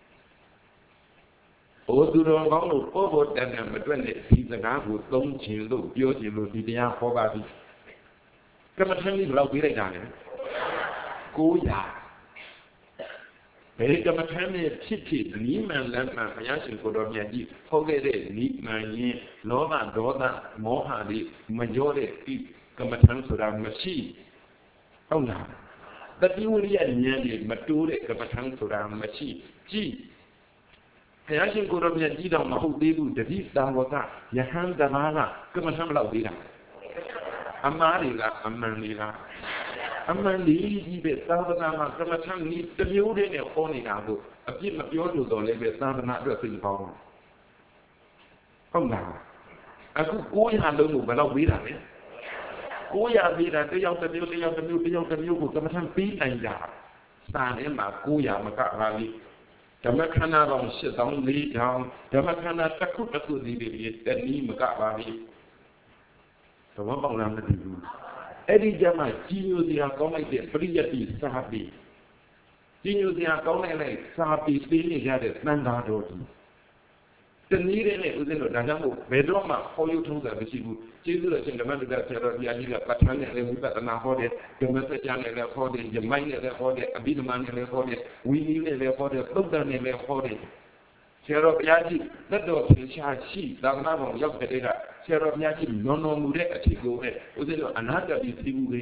အိုသူတော်ကောင်းလို့ပေါ်တန်မတွက်နဲ့ဒီစကားကိုသုံးခြင်းလို့ပြောခြင်းလို့ဒီတရားဟောပါပြီကမ္မထာကြီးဘယ်လောက်ပြီးလိုက်တာလဲ900ဘယ်ကမ္မထာနဲ့ဖြစ်နိမန်လမ်းမှာဘုရားရှင်ကိုတော်မြတ်ကြီးဟောခဲ့တဲ့နိမန်ရင်လောဘဒေါသမောဟတွေမကြောတဲ့ဒီကမ္မထာဆိုတာမရှိဟုတ်လားတတိဝရိယဉာဏ်တွေမတိုးတဲ့ကမ္မထာဆိုတာမရှိကြည့်ဘုရားရှင်ကိုယ်တော်မြတ်ကြီးတော်မဟုတ်သေးဘူးတတိသာဝကယဟန်တမားကကမ္မထမ်းမလောက်သေးတာအမှားတွေကအမှန်တွေကအမှန်ကြီးပဲသာသနာမှာကမ္မထမ်းဤတစ်မျိုးတည်းနဲ့ဟောနေတာကိုအပြစ်မပြောလို့တော့လည်းပဲသာသနာအတွက်သိပေါင်းဟုတ်လားအခု900လုံးကိုဘယ်လောက်ပေးတာလဲ900ပေးတာတယောက်တစ်မျိုးကိုကမ္မထမ်းပေးနိုင်တာစာထဲမှာ900မကပါဘူးဓမ္မခန္ဓာပေါင်း7400ဓမ္မခန္ဓာတစ်ခုစီတွေတနည်းမကပါဘူးဓမ္မပေါင်းလားမသိဘူးအဲ့ဒီကြမှာကြီးညိုစရာကောင်းလိုက်တဲ့ပရိယတ်တိစာပေကြီးညိုစရာကောင်းလိုက်စာပေပေးနေကြတဲ့သံဃာတော်ကြီးတနည်းနဲ့ဦးဇင်းတို့ဒါကြောင့်မို့ဘယ်တော့မှဟောရုပ်ထုံးတာမရှိဘူးကျေးဇူးတော်ရှင်ဓမ္မတက္ကဆရာတော်ဘုရားကြီးကပဋ္ဌာန်းနဲ့လည်းဝိပဿနာဟောတယ်ဓမ္မစကြာနဲ့လည်းဟောတယ်ယမိုင်းနဲ့လည်းဟောတယ်အဘိဓမ္မာနဲ့လည်းဟောတယ်ဝီနည်းနဲ့လည်းဟောတယ်သုတ်တန်နဲ့လည်းဟောတယ်ဆရာတော်ဘုရားကြီးသက်တော်ထင်ရှားရှိသာသနာ့ဘောင်ရောက်တဲ့ကဆရာတော်ဘုရားကြီးနော်နော်မူတဲ့အထည်ကိုပဲဦးဇင်းတို့အနာတ္တပြီးသိမှုတွေ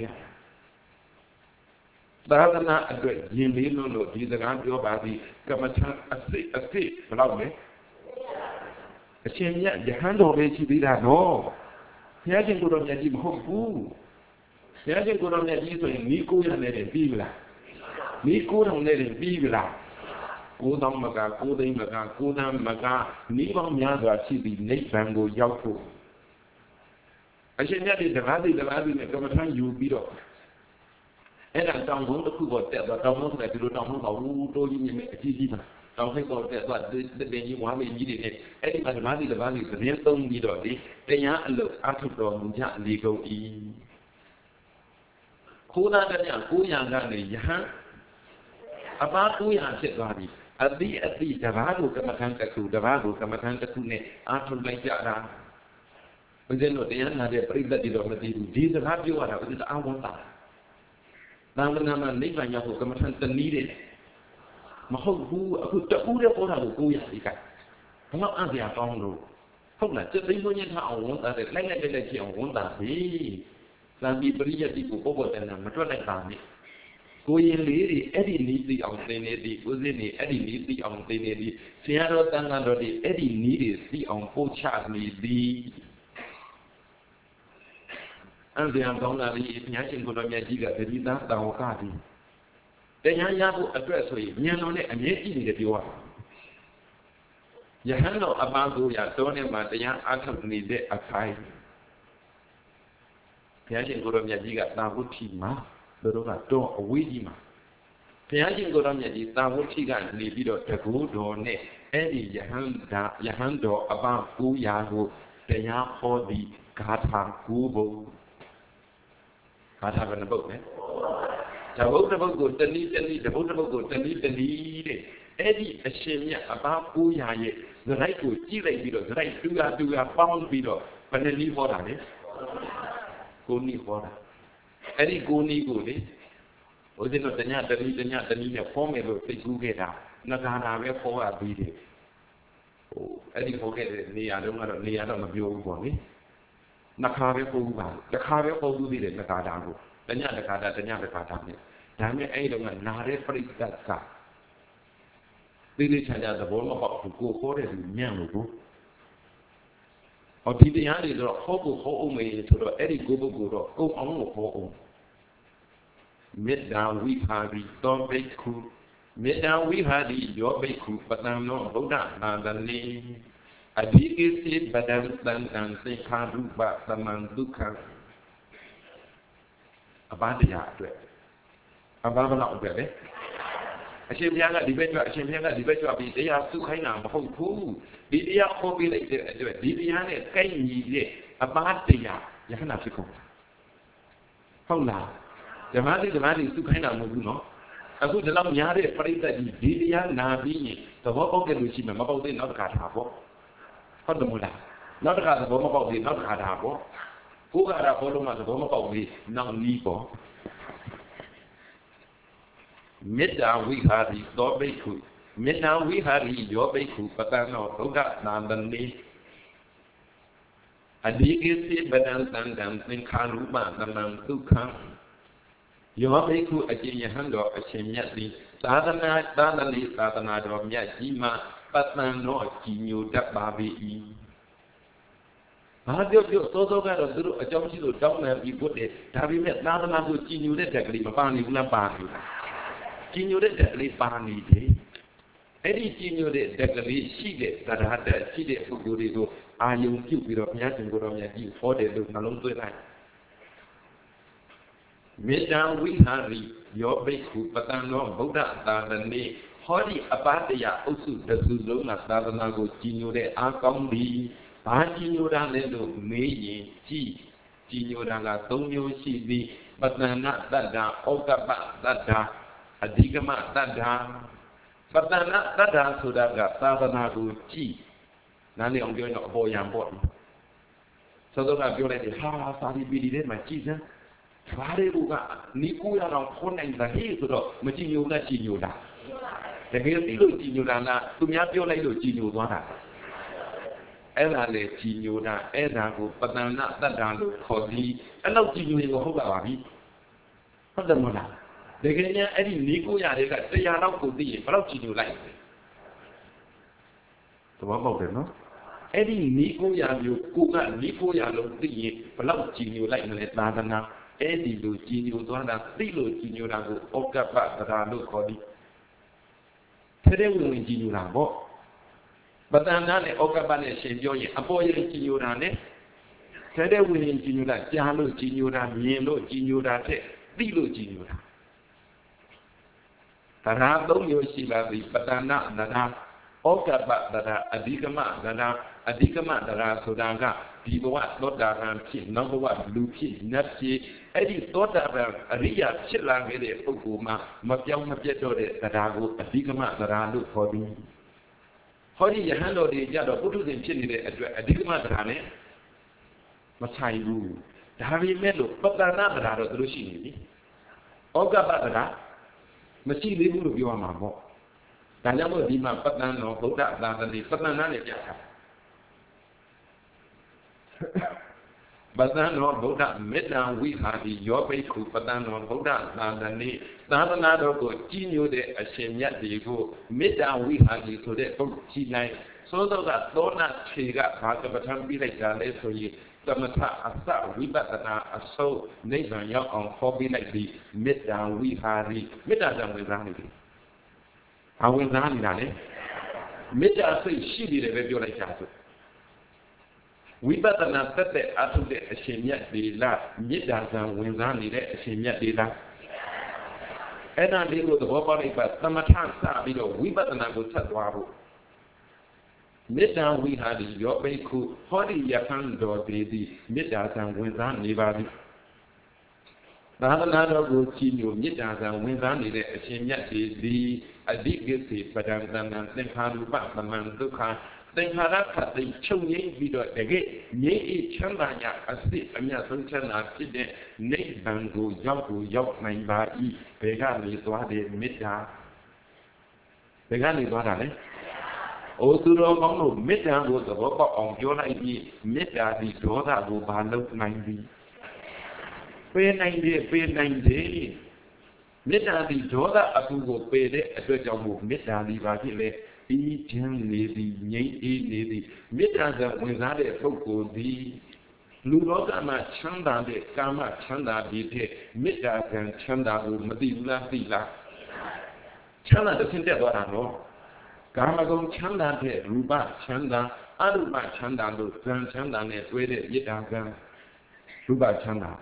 သာသနာအတွက်ယဉ်လေးလို့ဒီစကားပြောပါသည်ကမ္မထာအစိတ်ဘယ်လောက်လဲအရှင်မြတ်ယဟန်တော်ပဲရှိသေးတာနော်ဘုရားရှင်ကိုယ်တော်မြတ်ကြီးမဟုတ်ဘူးဘုရားရှင်ကိုယ်တော်မြတ်ကြီးဆိုရင်နီး900နဲ့ပြီးပြီလားနီး9000နဲ့ပြီးပြီလား9000မက9သိန်းမက9သန်းမကနီးပေါင်းများစွာရှိပြီးနိဗ္ဗာန်ကိုရောက်ဖို့အရှင်မြတ်ဒီတပါးစီနဲ့ကမ္မထာယူပြီးတော့အဲ့ဒါတောင်ကုန်းတစ်ခုပေါ်တက်တော့တောင်ကုန်းဆိုတဲ့ဒီလိုတောင်ကုန်းတော့တိုးကြီးမြင့်အကြီးကြီးပါတောင်ထိပ်ပေါ်တက်သွားတဲ့ကြီးဝါမေကြီးတွေနဲ့အဲ့ဒီမှာဓမ္မစီသတင်းသုံးပြီးတော့ဒီတရားအလုပ်အထုတော်မူကြလေကုန်၏ခိုးသားတဲ့900ကနေယဟန်အပါ900ဖြစ်သွားပြီအတိတဘာကိုကမ္မထံတစ်ခုတဘာကိုကမ္မထံတစ်ခုနဲ့အာထုတ်လိုက်ကြတာဘုရားတို့တရားနာတဲ့ပြိဿတိတော်မသိဘူးဒီစကားပြောရတာဘုရားအာဝန္တာသံဃာမှာနိဗ္ဗာန်ရောက်ဖို့ကမ္မထံတနည်းတဲ့မဟုတ်ဘူးအခုတူးတဲ့ပေါ်တာကို900ဒီကဘယ်တော့အံ့စရာကောင်းလို့ဟုတ်လားစက်သိမ်းသွင်းခြင်းထားအောင်ဝန်တာတဲ့လိုက်ဖြစ်အောင်ဝန်တာပြီသံဃိပရိယတိကိုပေါ်တယ်မတွက်လိုက်တာနဲ့ကိုရင်လေးတွေအဲ့ဒီနီးသိအောင်သင်နေသည်ဦးဇင်းတွေအဲ့ဒီနီးသိအောင်သင်နေသည်ဆရာတော်တန်ခါတော်တွေအဲ့ဒီနီးတွေသိအောင်ပို့ချနေသည်အံ့စရာကောင်းတာလေးဘုရားရှင်ကိုယ်တော်မြတ်ကြီးကတတိသားတောင်ကသည်တရားရဖို့အတွက်ဆိုရင်ဉာဏ်တော်နဲ့အမြဲကြည့်နေတယ်ပြောရယဟန်တော်အပန်းကိုရတောနဲ့မှာတရားအားထုတ်နေတဲ့အခိုင်ဘုရားရှင်ကိုယ်တော်မြတ်ကြီးကသာဝုဋ္ဌိမှာတို့ကတော့အဝေးကြီးမှာဘုရားရှင်ကိုယ်တော်မြတ်ကြီးသာဝုဋ္ဌိကနေပြီးတော့တကူတော်နဲ့အဲ့ဒီယဟန်တော်အပန်း900ကိုတရားဟောသည်ဂါထာ9ပုဒ်ဂါထာဘယ်နှပုဒ်လဲတပုဒ်ကိုတနည်းတပုဒ်ကိုတနည်းတဲ့အဲ့ဒီအရှင်မြတ်အပန်း900ရဲ့ဇရိုက်ကိုကြည့်လိုက်ပြီးတော့ဇရိုက်တူကပေါင်းပြီးတော့ဘယ်နည်းဟောတာလဲ9နည်းဟောတာအဲ့ဒီ9နည်းကိုလေဘုရားတို့တညတနည်းနဲ့ဖောမယ်လို့သိကူးခဲ့တာနဂါနာပဲဖောရပြီးတယ်အဲ့ဒီဖောခဲ့တဲ့နေရာတော့မပြောဘူးပေါ့လေနှခါပဲပို့ဘူးပါတစ်ခါပဲပို့ဘူးသေးတယ်နဂါတာကိုတညတခါတာနဲ့ဒါနဲ့အဲ့တော့ကနာတဲ့ပြိဿကသိချာသဘောမပေါက်ဘူးကိုဟောတဲ့လူညံ့လို့ကိုဒီတရားတွေတော့ဟောအောင်မေးဆိုတော့အဲ့ဒီကိုပုဂ္ဂိုလ်တော့ကုံအောင်လို့ဟောအောင်မေတ္တာဝိဟာရီသောဘိက္ခုမေတ္တာဝိဟာရီယောဘိက္ခုပတံနောဗုဒ္ဓနာသနေအဓိကိစီပဒံတံတံသိခာရုပသမံဒုက္ခအဘာတရားအတွက်အဘာဘလောက်အတွက်လဲအရှင်ဘုရားကဒီဘက်ကြွအရှင်ဘုရားကဒီဘက်ကြွပြီးတရားစုခိုင်းတာမဟုတ်ဘူးဒီတရားဟောပြီးလိုက်တဲ့အတွက်ဒီတရားနဲ့ကိုက်ညီတဲ့အပါတရားယဟနာဖြစ်ကုန်ဟုတ်လားဓမ္မတိစုခိုင်းတာမဟုတ်ဘူးနော်အခုဒီလောက်များတဲ့ပြိဿကြီးဒီတရားနာပြီးရင်သဘောပေါက်တဲ့လူရှိမှမပေါက်သေးနောက်တစ်ခါထားပေါ့ဟုတ်တယ်မို့လားနောက်တစ်ခါသဘောမပေါက်သေးနောက်တစ်ခါထားပေါ့ကိုယ်ကဘောလုံးမှာသဘောမပေါက်သေးနောက်နီးပေါ့မေတ္တာဝိဟာရီသောဘိက္ခုမေတ္တာဝိဟာရီယောဘိက္ခုပတံနောဗုဒ္ဓနာသနေအဓိကိစီပဒံတံတံသင်္ခါရုပသမံဒုက္ခယောဘိက္ခုအကျဉ်ယဟန်တော်အရှင်မြတ်သည်သာသနာတော်မြတ်ကြီးမှာပတံနောကြည်ညိုတတ်ပါ၏ဘာပြောသောကတော့သူတို့အကြောင်းရှိလို့တောင်းပန်ပြီးပုတ်တယ်ဒါပေမဲ့သာသနာကိုကြည်ညိုတဲ့တက်ကလေးမပါနိုင်ဘူးလားပါနေလားကြည်ညိုတဲ့တက်ကလေးပါနေတယ်အဲ့ဒီကြည်ညိုတဲ့တက်ကလေးရှိတဲ့သရဟတရှိတဲ့ပုဂ္ဂိုလ်တွေကိုအာယုံပြုပြီးတော့ဘုရားရှင်ကိုယ်တော်မြတ်ကြီးဟောတယ်လို့နှလုံးသွင်းလိုက်မေတ္တာဝိဟာရီယောဘိက္ခုပတံနောဗုဒ္ဓသာသနေဟောဒီအပတ္တယအုပ်စုတစ်စုလုံးကသာသနာကိုကြည်ညိုတဲ့အာကောင်းသည်ဘာကြည်ညိုတာလဲလို့မေးရင်ကြည်ညိုတာက3မျိုးရှိသည်ပတ္တနာတတ္တာဩကပ္ပတတ္တာအဓိကမတတ္တာပတ္တနာတတ္တာဆိုတာကသာသနာကိုကြည်နားလည်အောင်ပြောရင်တော့အပေါ်ယံပေါ့သောကပြောလိုက်တယ်ဟာစာရီပီဒီထဲမှာကြည်စမ်းဘာတွေကနီး900တော့ခေါ်နိုင်တာဟေ့ဆိုတော့မကြည်ညိုတာကြည်ညိုတာတကယ်သိလို့ကြည်ညိုတာလားသူများပြောလိုက်လို့ကြည်ညိုသွားတာအဲ့ဒါလေကြည်ညိုတာအဲ့ဒါကိုပတ္တနာတတ္တာလို့ခေါ်သည်အဲ့လောက်ကြည်ညိုရင်ဟုတ်ပါပြီဟုတ်တယ်မလားတကယ်ညာအဲ့ဒီနီး900တွေက100လောက်ကိုသိရင်ဘယ်လောက်ကြည်ညိုလိုက်သဘောပေါက်တယ်နော်အဲ့ဒီနီး900မျိုးကိုကနီး900လုံးသိရင်ဘယ်လောက်ကြည်ညိုလိုက်မလဲသာသနာအဲ့ဒီလိုကြည်ညိုသွားတာသိလို့ကြည်ညိုတာကိုဩကပ္ပတရာလို့ခေါ်သည်ထဲဝင်ကြည်ညိုတာပေါ့ပတ္တနာနဲ့ဩကပ္ပနဲ့ရှင်ပြောရင်အပေါ်ရင်ကြည်ညိုတာနဲ့ထဲဝင်ကြည်ညိုတာကြားလို့ကြည်ညိုတာမြင်လို့ကြည်ညိုတာတဲ့သိလို့ကြည်ညိုတာတရား3မျိုးရှိပါပြီပတ္တနာနရာ Ogaba Dada, Adigama Dada, Adigama Dada Sodanga, Diboa, Loda Rampi, number one, Lupi, Napi, Eddie Loda Aria, Chilang, Oguma, Mapiang Mapiatore, Dadago, Adigama Dada, look for me. How do you handle the Yada Buddhas in Chile, Adigama Dane? Masai, the Harry Meadow, but another Dada Rushini. Ogaba Dada, Masi, they will be on my book. Danyamo di ma patna no Buddha than the patna ne jaka. Patna no Buddha midna we had the yobe ku patna no Buddha than the Sadana go continue the Ashemya de go midna we had the so the Chi line. So that Dona Chiga Hakabatan be like that so ye Samata Asa Wibatana Aso Nathan Young on hobby like the midna we had the midna than we ran it. I will run in it. Meta say she did a regular castle. We better not set the atom de Ashemia de la Mita than when Rani de Ashemia de la. And I deal with the body, but Samatan Sabino, we better not go to Wabo. Meta we had your baku, Hodi Yakan door baby, Mita than when Rani body. Another will see you Mita than when Rani de Ashemia de a big guilty, but I'm then how back the man look at then Haraka, the Chung video again, ye Chandanya, a stick, and Yasun are sitting, Nate Bango, Yaku, Yok, Nine Bar E, Pegani, Wadi, Mita. Pegani, Wadane. O Duro, Mita was a worker on your ID, Mita, the daughter who Balo 90. Pay 90. Meta the daughter of who paid it at the job of Meta the Vakile, eating lady, lady, Meta the Wizard Foko, the Lulogama Chanda, the Kama Chanda, the Meta and Chanda, Madila Villa. Chanda doesn't get what I know. Gamago Chanda, Ruba Chanda, Aruba Chanda, Grand Chanda, and Swede Yitagan, Ruba Chanda.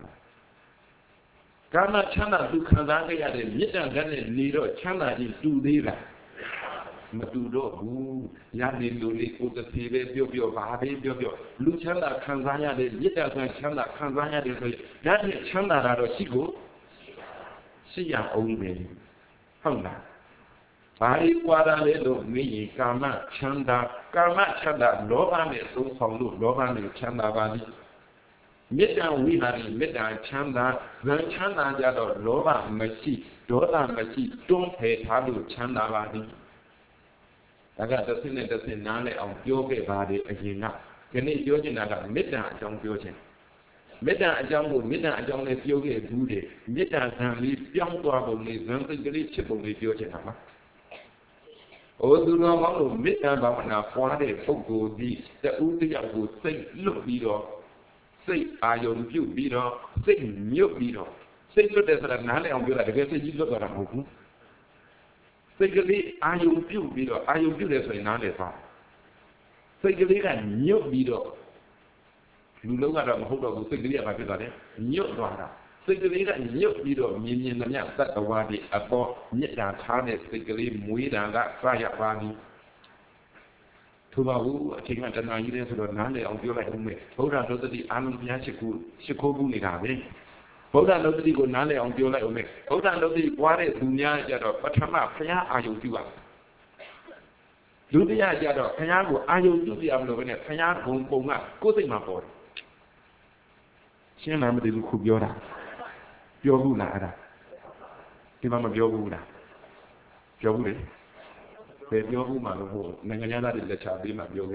Gama Chana do Kandanga and Yitan and Nido Chana is do Dila. Matudo, who Yandi Luli, the TV, Bio, Babi, Bio, Luchana, Kanzania, the Yitan and Chana, Kanzania, that is Chana or Sigo. See ya own me. Honda. Bari Quadaledo, me, Gama Chanda, Lovan is so from Lovan Chanda Valley. Midnight we had midnight Chanda, then Chanda Jado, Lova, Machi, Dola Machi, don't pay Tabu Chanda Vadi. I got the thing that the Nale of Yoga Vadi again. Can it Yojina midnight John Yojan? Midnight Jungle, midnight John is Yoga Bude, midnight and leave young probably, then the chipple with Yojana. Oh, do not want to midnight Bavana, 40 Fogo, the Udia would say, look, Vido. Say, I don't you beat off, say, you beat off. Say, look at that Nale on you like I said, you look at a movie. Say, I don't you beat off, I don't do this in Nale. Say, you beat off. You know what I'm hoping to say about it. You daughter. Say, you beat off, meaning the young that the wadi above Nita Tane, say, Muida, that fire body. Tuvahu, taking at the 9 years of the Nande on your home. Hold on to the Alan Yachiku, Shikobu Nigave. Hold on to the Nande on your home. Hold on to the Wade Dunya Jado, Patama, Paya, are you do us? Do the Ajado, Payago, are you do the Amlovene, Payago, Poma, go to my boy. Shanam de Lukubiora. Yoguna. Give him a Yoguna. Yoguna. Your woman, Nangana is the Chabima Yoga.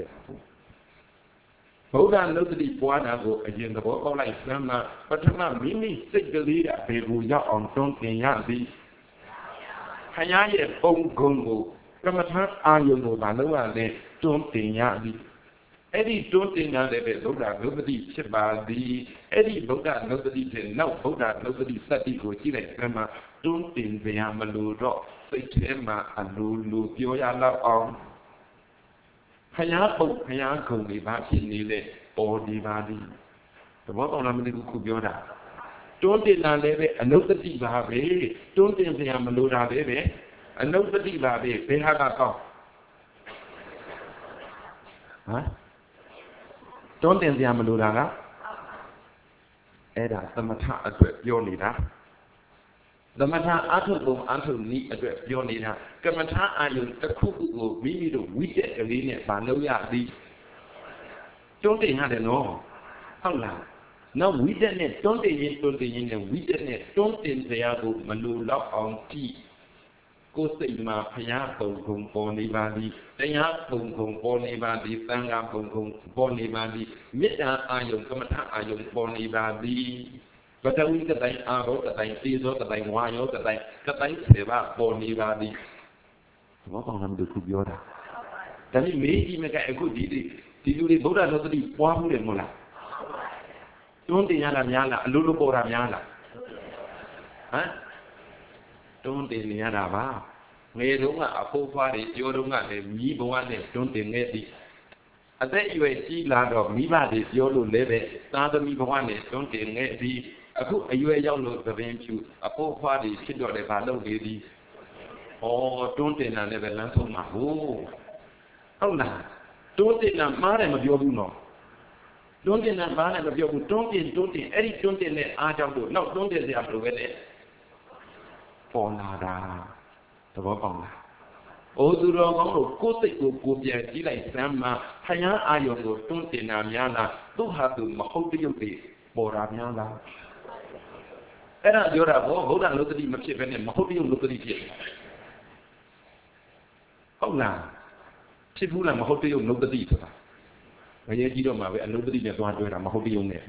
Hold on, nobody Buanago again the book like Sama, but Mimi sick the leader, Peruya on Tonkin Yandi. Hayaye Bong Gongo, Kamatat Ayono Banoa, Tonkin Yandi. Eddie Tonkin Yandi, Boda, nobody Chibadi, Eddie Boda, nobody did no Boda, nobody Sati go Chile, Grandma, Tonkin Viamalu. Emma and Lulu, Pioya love on Hayako, Hayako, Nivaki, or Nivadi. The bottom of the Kubiora. Don't deny another diva, don't think they are Maluda, baby, another diva, they have a talk. Hả? Trốn tiền gì mà lừa đảo đó? Đã tâm thạ ở tuyệt vô này đó. Tâm thạ ở thuộc bụng ở thuộc ní ở tuyệt vô này đó. Tâm thạ ai dùng tất khu của mỹ đồ quý chất ở lý này bà lâu dạ đi. Trốn tiền hả để nó? Không là nó quý chất này trốn tiền này quý chất này trốn tiền gì à của mà lừa lọc ông chị. Cô sĩ mà phải nhá cùng bồ ni bà đi. Để nhá cùng bồ ni bà đi. Tăng ra cùng bồ ni bà đi. Biết ra ai dùng tâm thạ ai dùng bồ ni bà đi. Và ta uy cái tay a rốt cái tay ti rốt cái tay ngoại rốt cái tay sẽ ba bồn đi ba đi. Nó còn làm được cục vô đó. Tại vì mấy gì mà cái của gì thì đi bố ra nó đi qua không được một lần. Trốn thì nhà làm nhà là lulu bồ làm nhà là. Hả? Trốn thì nhà là ba. Nghe đúng là cô pha thì vô đúng là để mỹ bố ăn để trốn tiền nghe đi. Ở đây yêu chỉ là đó mỹ ba thì vô luôn để về ta đó mỹ bố ăn để trốn tiền nghe đi. Aku ayuh yang lu terbencu, aku faham kita ada balau diri. Oh, tuan tena ni berlangsung mahu. Tahu lah, tuan tena mana yang berjauh no. Tuan tena mana yang berjauh, tuan tena, eri tuan tena ajar tu, nak tuan tena siapa tu kene? Pola dah, tahu apa lah. Oh, tu orang orang kotek ko biar jilai sama, hanya ayam tu tuan tena miala, tu hatu mahu tu be, pora miala. Era jora bố đang lột đi mà chuyện này mà hốt đi lột đi chuyện không là chị phú là mà hốt đi lột đi thôi à bây giờ chỉ đâu mà về lột đi là toàn rồi là mà hốt đi này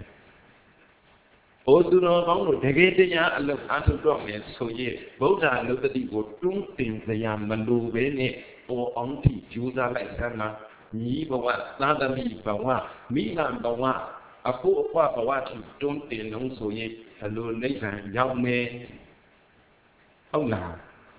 ô tôi nói bóng rồi thế cái đấy nhá anh tôi nói về số gì bố đang lột đi của trung tiền thời gian mình đủ về này ô ông thì chú ra lại xem mà nhí bảoว่าta đã bị bảoว่าmỹ làm bảoว่าaku qua bảoว่าthì trung tiền ông số gì luôn lấy ra giao mê ông nào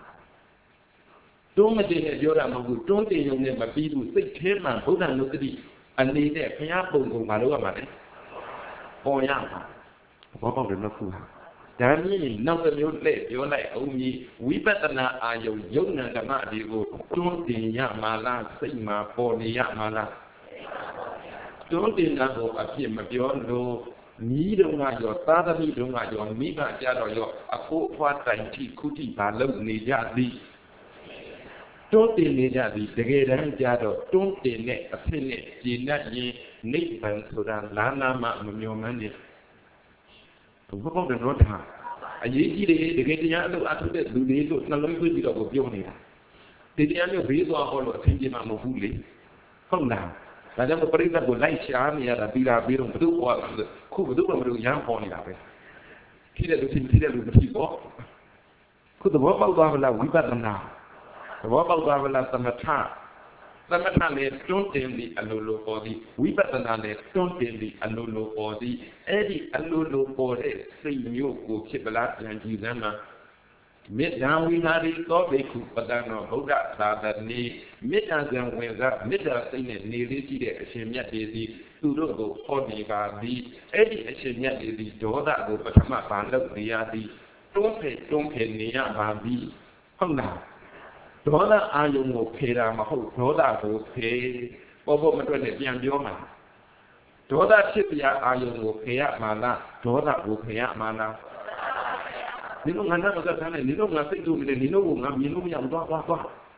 trốn mà tiền này vô làm một người trốn tiền dùng này mà đi đủ tích thế mà bố rằng nó cái gì anh đi để cái áp cùng mà đúng không mà đấy coi nhá có bao giờ nó phù hợp cái này năm cái miếu lệ vô lại ông nhỉ quý bát na ai dùng giống như cái mà đi vô trốn tiền nhà mà là sinh mà bỏ đi nhà mà là trốn tiền là bộ ở phía mà biểu đồ Mỹ đông ngài rồi ta đã Mỹ đông ngài rồi Mỹ bạn cha rồi aku phát triển thì khu thị bà lâu này ra đi trốn tiền này ra đi để cái cha rồi trốn tiền này ở phía này chỉ là gì nít bằng số đàn lá nam mà nhiều hơn gì cũng không được nói thẳng anh ấy chỉ để cái nhà đâu ăn được đủ để rồi nó lấy cái gì đó của nhau này thì cái nhà ví dụ họ lo thêm gì mà một phút lý không nào là cho một cái của lại chán này là bị đồng bự quá khu bự là bự nhang phong này vậy khi là được thì có khu đó bao giờ là quý bát nào đó bao giờ là tâm thà này trốn tiền đi alolo body quý bát này trốn tiền đi alolo body ấy alolo body xây nhiều của chế bala yang gì mà Mết giang vi nari có về khu padano Buddha Sa ni mết giang nguyên ra mết sinh này ni lý chỉ để xem nhật gì tu đó của con đi và đi ấy xem nhật gì đó đã của bắt mà bán được đi đi trong thể này và đi không nào đó là ai dùng một thể là mà không đó là một thể bao gồm một cái điểm vô mà đó là chỉ là ai dùng một thể mà là đó là một thể mà là Nino ngana magana nino ngasi tu mile nino ngam nino yang doa.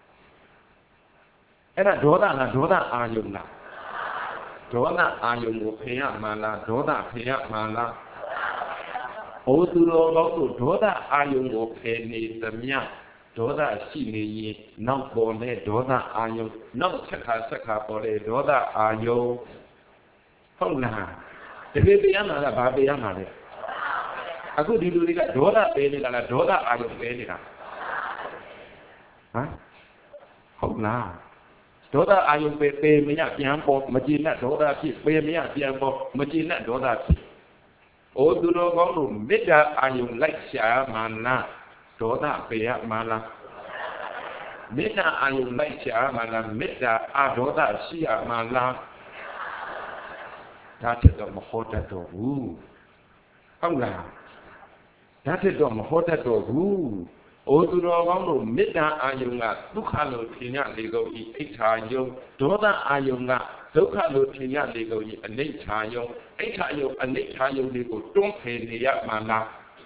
Era doa ayung la. Doa ayung ko phaya mala doa phaya mala. O tu lo lo tu doa ayung ko phe ni tamya doa shi ni yin nau po le doa ayung nau sakha po le doa ayung. Không là. Thế bây giờ là ba bây giờ là Aku di dulu ni kan doa beli lah doa ayam beli lah, hah? Không là doa ayam beli minyak tiang pok macam nak doa si beli minyak tiang pok macam nak doa si. Oh dulu kau tu beda ayam like siapa mana doa beli mana beda ayam like siapa mana beda doa siapa mana. Dah tidak mahu dah tu, không là Đã thế đó mà hốt đó hú ô tu đó vắng rồi biết đã ai dùng là lúc hà nội thì nhà thì rồi ít thà dùng đó đã ai dùng là Dukha Lutia Lego, a Nitayo, Etayo, a Nitayo Lego, don't pay the Yapmana.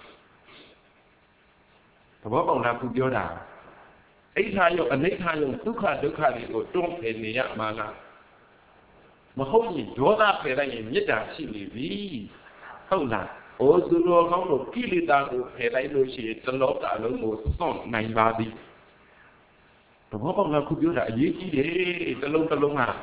The Wabona Pudioda. Etayo, a Nitayo, Dukha Lego, don't pay the Yapmana. Mahoney, Doda Pera in Yeda Sili. Hold on. Oh, the Lord of Kilida, Pera, she, the Lord, I don't know, son, my body. The Wabona Pudioda, Yiki, the Longa.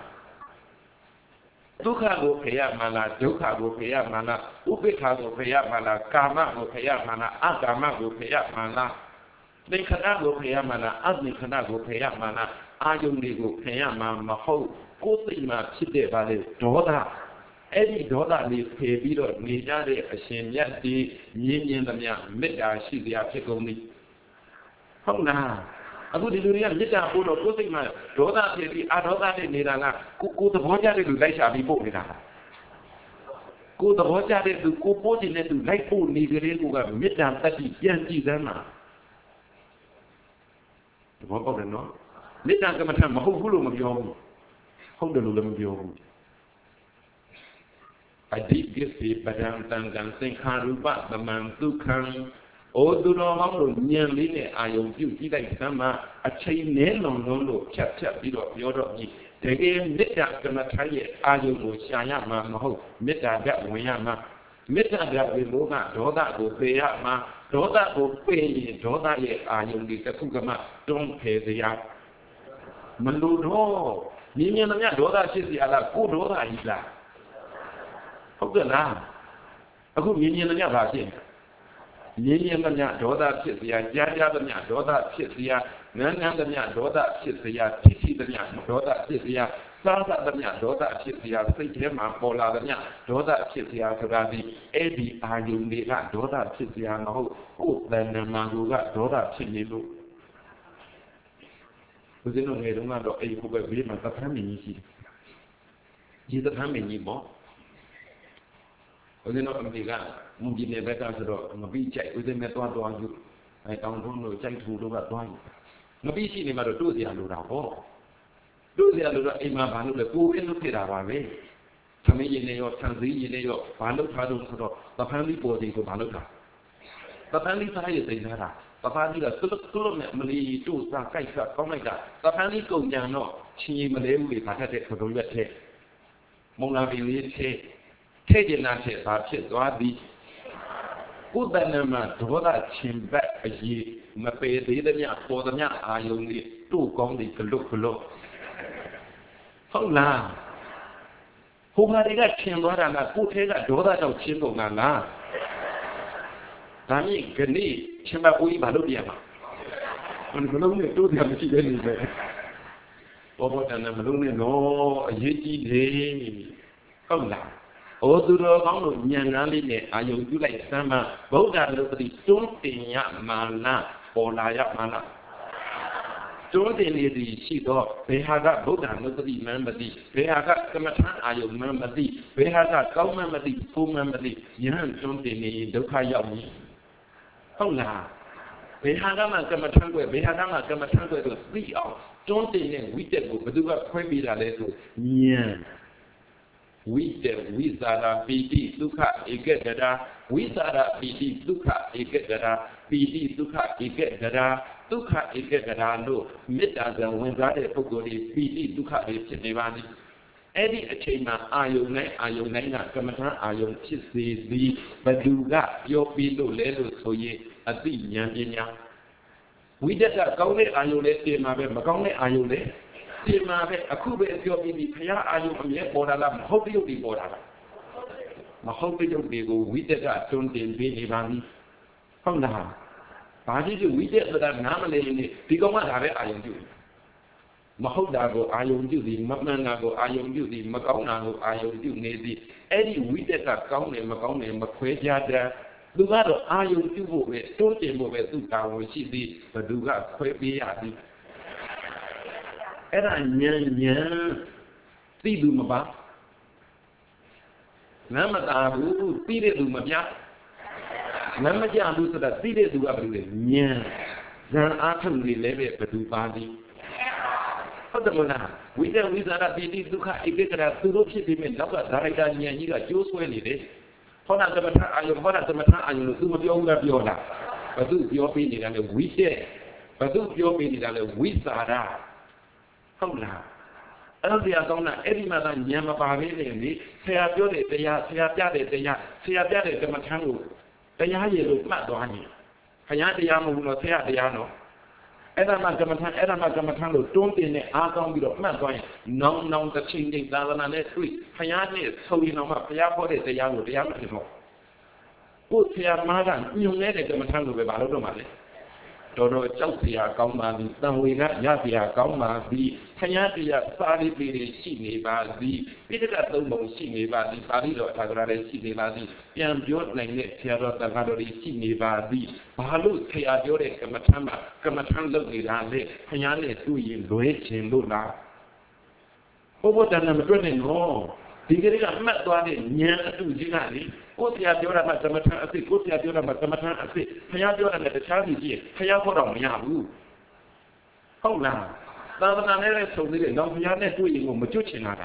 Dukha go paya mana, Dukha go paya mana, Upeka go paya mana, Kama go paya mana, Agama go paya mana, Nikana go paya mana, Adnikana go paya mana, Ayuni go paya mana, Maho, Kotima Chide Valley, Doda, Eddie Doda is Pebido, Nijade, Ashin Yati, Yin Yamia, Meda, Shizia, Piconi. How now? I would do the little food of putting my daughter, Adoda, Nidana, Kuku the Voja to Laisha before it. Go the Voja to Kupo in to Laipo, Nigeri, who have midnight 30 years. The Voga no? Midnight come a whole room of your own. Hold the room of your own. I did get it, but I'm dancing Haruba, the man to come. Oh, do not know nearly I own you, like summer, a chain nail on no, chap, bit of your dog. The game, Meta gonna try it, I don't know, Shayama, Maho, Meta that Wayama, Meta that will go back, Doda go pay up, ma, Doda go pay, Doda yet, I only the Kugama, don't pay the yard. Maludo, Ninian, Doda, she's the other, good Doda, is that. Hold the lamb. A good minion and Yabasi. Ninian and Doda, Chisia, Jaja and Doda, Chisia, Nanan and Doda, Chisia, Titi the Doda, Chisia, Sasa the Doda, Chisia, Sikima, Pola the Doda, Chisia, Kuradi, Eddie, Ayundi, Doda, Chisia, who then Manguga, Doda, Chinilu. Within a way, don't know a who will be my family. He's a family more. Within a Miga, Mugine Becca, Mabiche, within the Tuan, I don't know, thank you to that one. Mabichi, never do the Alura. Do the Alura in my band, the poor in the Pirawe. Coming in your Tanzi, in your Palo Pado, the family body to Maluka. The family side is in her. The family that Mali to Sakaisa, Comega. The family go down, she Malay with Patate for the Rete. Mona Village. Take it not yet, but it's what the good banana to what I chin back a ye, Mape, the Idania, for the Nya, I only 2 comedy to look below. How now? Who had got chin what and I put a daughter of Chimbo Nana? Tani, Gani, Chimba Ui Baludiama. And Balloon to the Michigan. Over than a balloon, no, a yeti day. How now? Oh, do not Yanali, I will do like summer, both are the don't think mana or Laya mana. Don't they need the sheet of they have got both are not the member, they have got Kamatan, I will remember thee, they have got government, full member, Yan don't they need the Kayami. Oh, now. They had a Kamatan, they had a Kamatan to 3 hours. Don't they need we did, but do a quibby a little. Yan. We did Wizara BD Duka Egeda, Wizara BD Duka Egeda, BD Duka Egeda, Duka Egeda, no, Meta than when that Pogori, BD Duka Chivani. Eddie Achema, Ayonina, Kamata, Ayon Chisi, the Baduga, your Pido Ledo Soye, a Dinya. We did a Gole Ayole, Magone Ayole. A Kuba is your baby, Paya, are you from yet, Bodala, hope you'll be Bodala. I hope you'll be go with that, don't be Bani. From now. I did we did that nominating because what I am doing. Mahodago, I am doing, Mamanago, I am doing, Maconago, I am doing, Eddie, we did that County, Macone, Maquaja there. Do that, I am doing, don't you move it to Tower City, but do that, Quabi. Era Yan, see do Maba. Namatabu, see do Mabia. Namaja do that, see do everywhere. Yan, then after we live it, but do party. ဟုတ်တယ်မလားဝိတ္တဝိဇာရပိတိဒုက္ခဧကဂရသူတို့ဖြစ်ပြီးမြင်နောက်ကဒါရိုက်တာဉာဏ်ကြီးကကျိုးဆွဲနေတယ်ဟောတာသမထအာယုဟောတာသမထအာယုလို့သူမပြောဘူးလားပြောလားဘသူပြောပြီးနေတာလဲဝိတ္တဘသူပြောပြီးနေတာလဲဝိဇာရဟုတ်လားအဲ့တော့တရားကောင်းတာအဲ့ဒီမှာကဉာဏ်မပါဘဲနေလေဆရာပြောတဲ့တရားဆရာပြတဲ့တရားဆရာပြတဲ့သမထံကိုတရားရည်လို့မှတ်သွားရင်ခရတရားမဟုတ်ဘူးနော်ဆရာတရားနော်အဲ့ဒါမှကမ္မထံလို့တွန်းတင်နဲ့အားကောင်းပြီးတော့မှတ်သွားရင်နောင်တစ်ချိန်ချိန်သာသနာနဲ့တွေ့ခရနဲ့ဆုံရင်တော့မှဘုရားဟောတဲ့တရားကိုတရားမဖြစ်တော့ကိုယ်ဆရာမကညွန်နေတဲ့ကမ္မထံလို့ပဲမလုပ်တော့မှလေတော်တော်ကြောက်စရာကောင်းပါသည်တန်ဝေကရစရာကောင်းပါသည်ခရတရားစာရိပေတွေရှိနေပါသည်ပိဋကသုံးပုံရှိနေပါသည်ပါဠိတော်အထာဂရတွေရှိနေပါသည်ပြန်ပြောနိုင်တဲ့ဆရာတော်တန်ခါတော်တွေရှိနေပါသည်ဘာလို့ဆရာပြောတဲ့ကမ္မထမ်းမှာကမ္မထမ်းလုပ်နေတာလေခရနဲ့တွေ့ရင်လွဲချင်လို့လားဘုဘတန်နဲ့မတွေ့နဲ့နော်ဒီကလေးကမှတ်သွားတဲ့ဉာဏ်အတူကြီးကလေကိုယ်ဆရာပြောတာမှသမထအစစ်ကိုယ်ဆရာပြောတာမှသမထအစစ်ခရပြောတာနဲ့တခြားစီကြည့်ခရဖို့တော့မရဘူးဟုတ်လားသာသနာနဲ့ဆုံသေးတယ်နောက်ဘုရားနဲ့တွေ့ရင်ကိုမကျွတ်ချင်တာ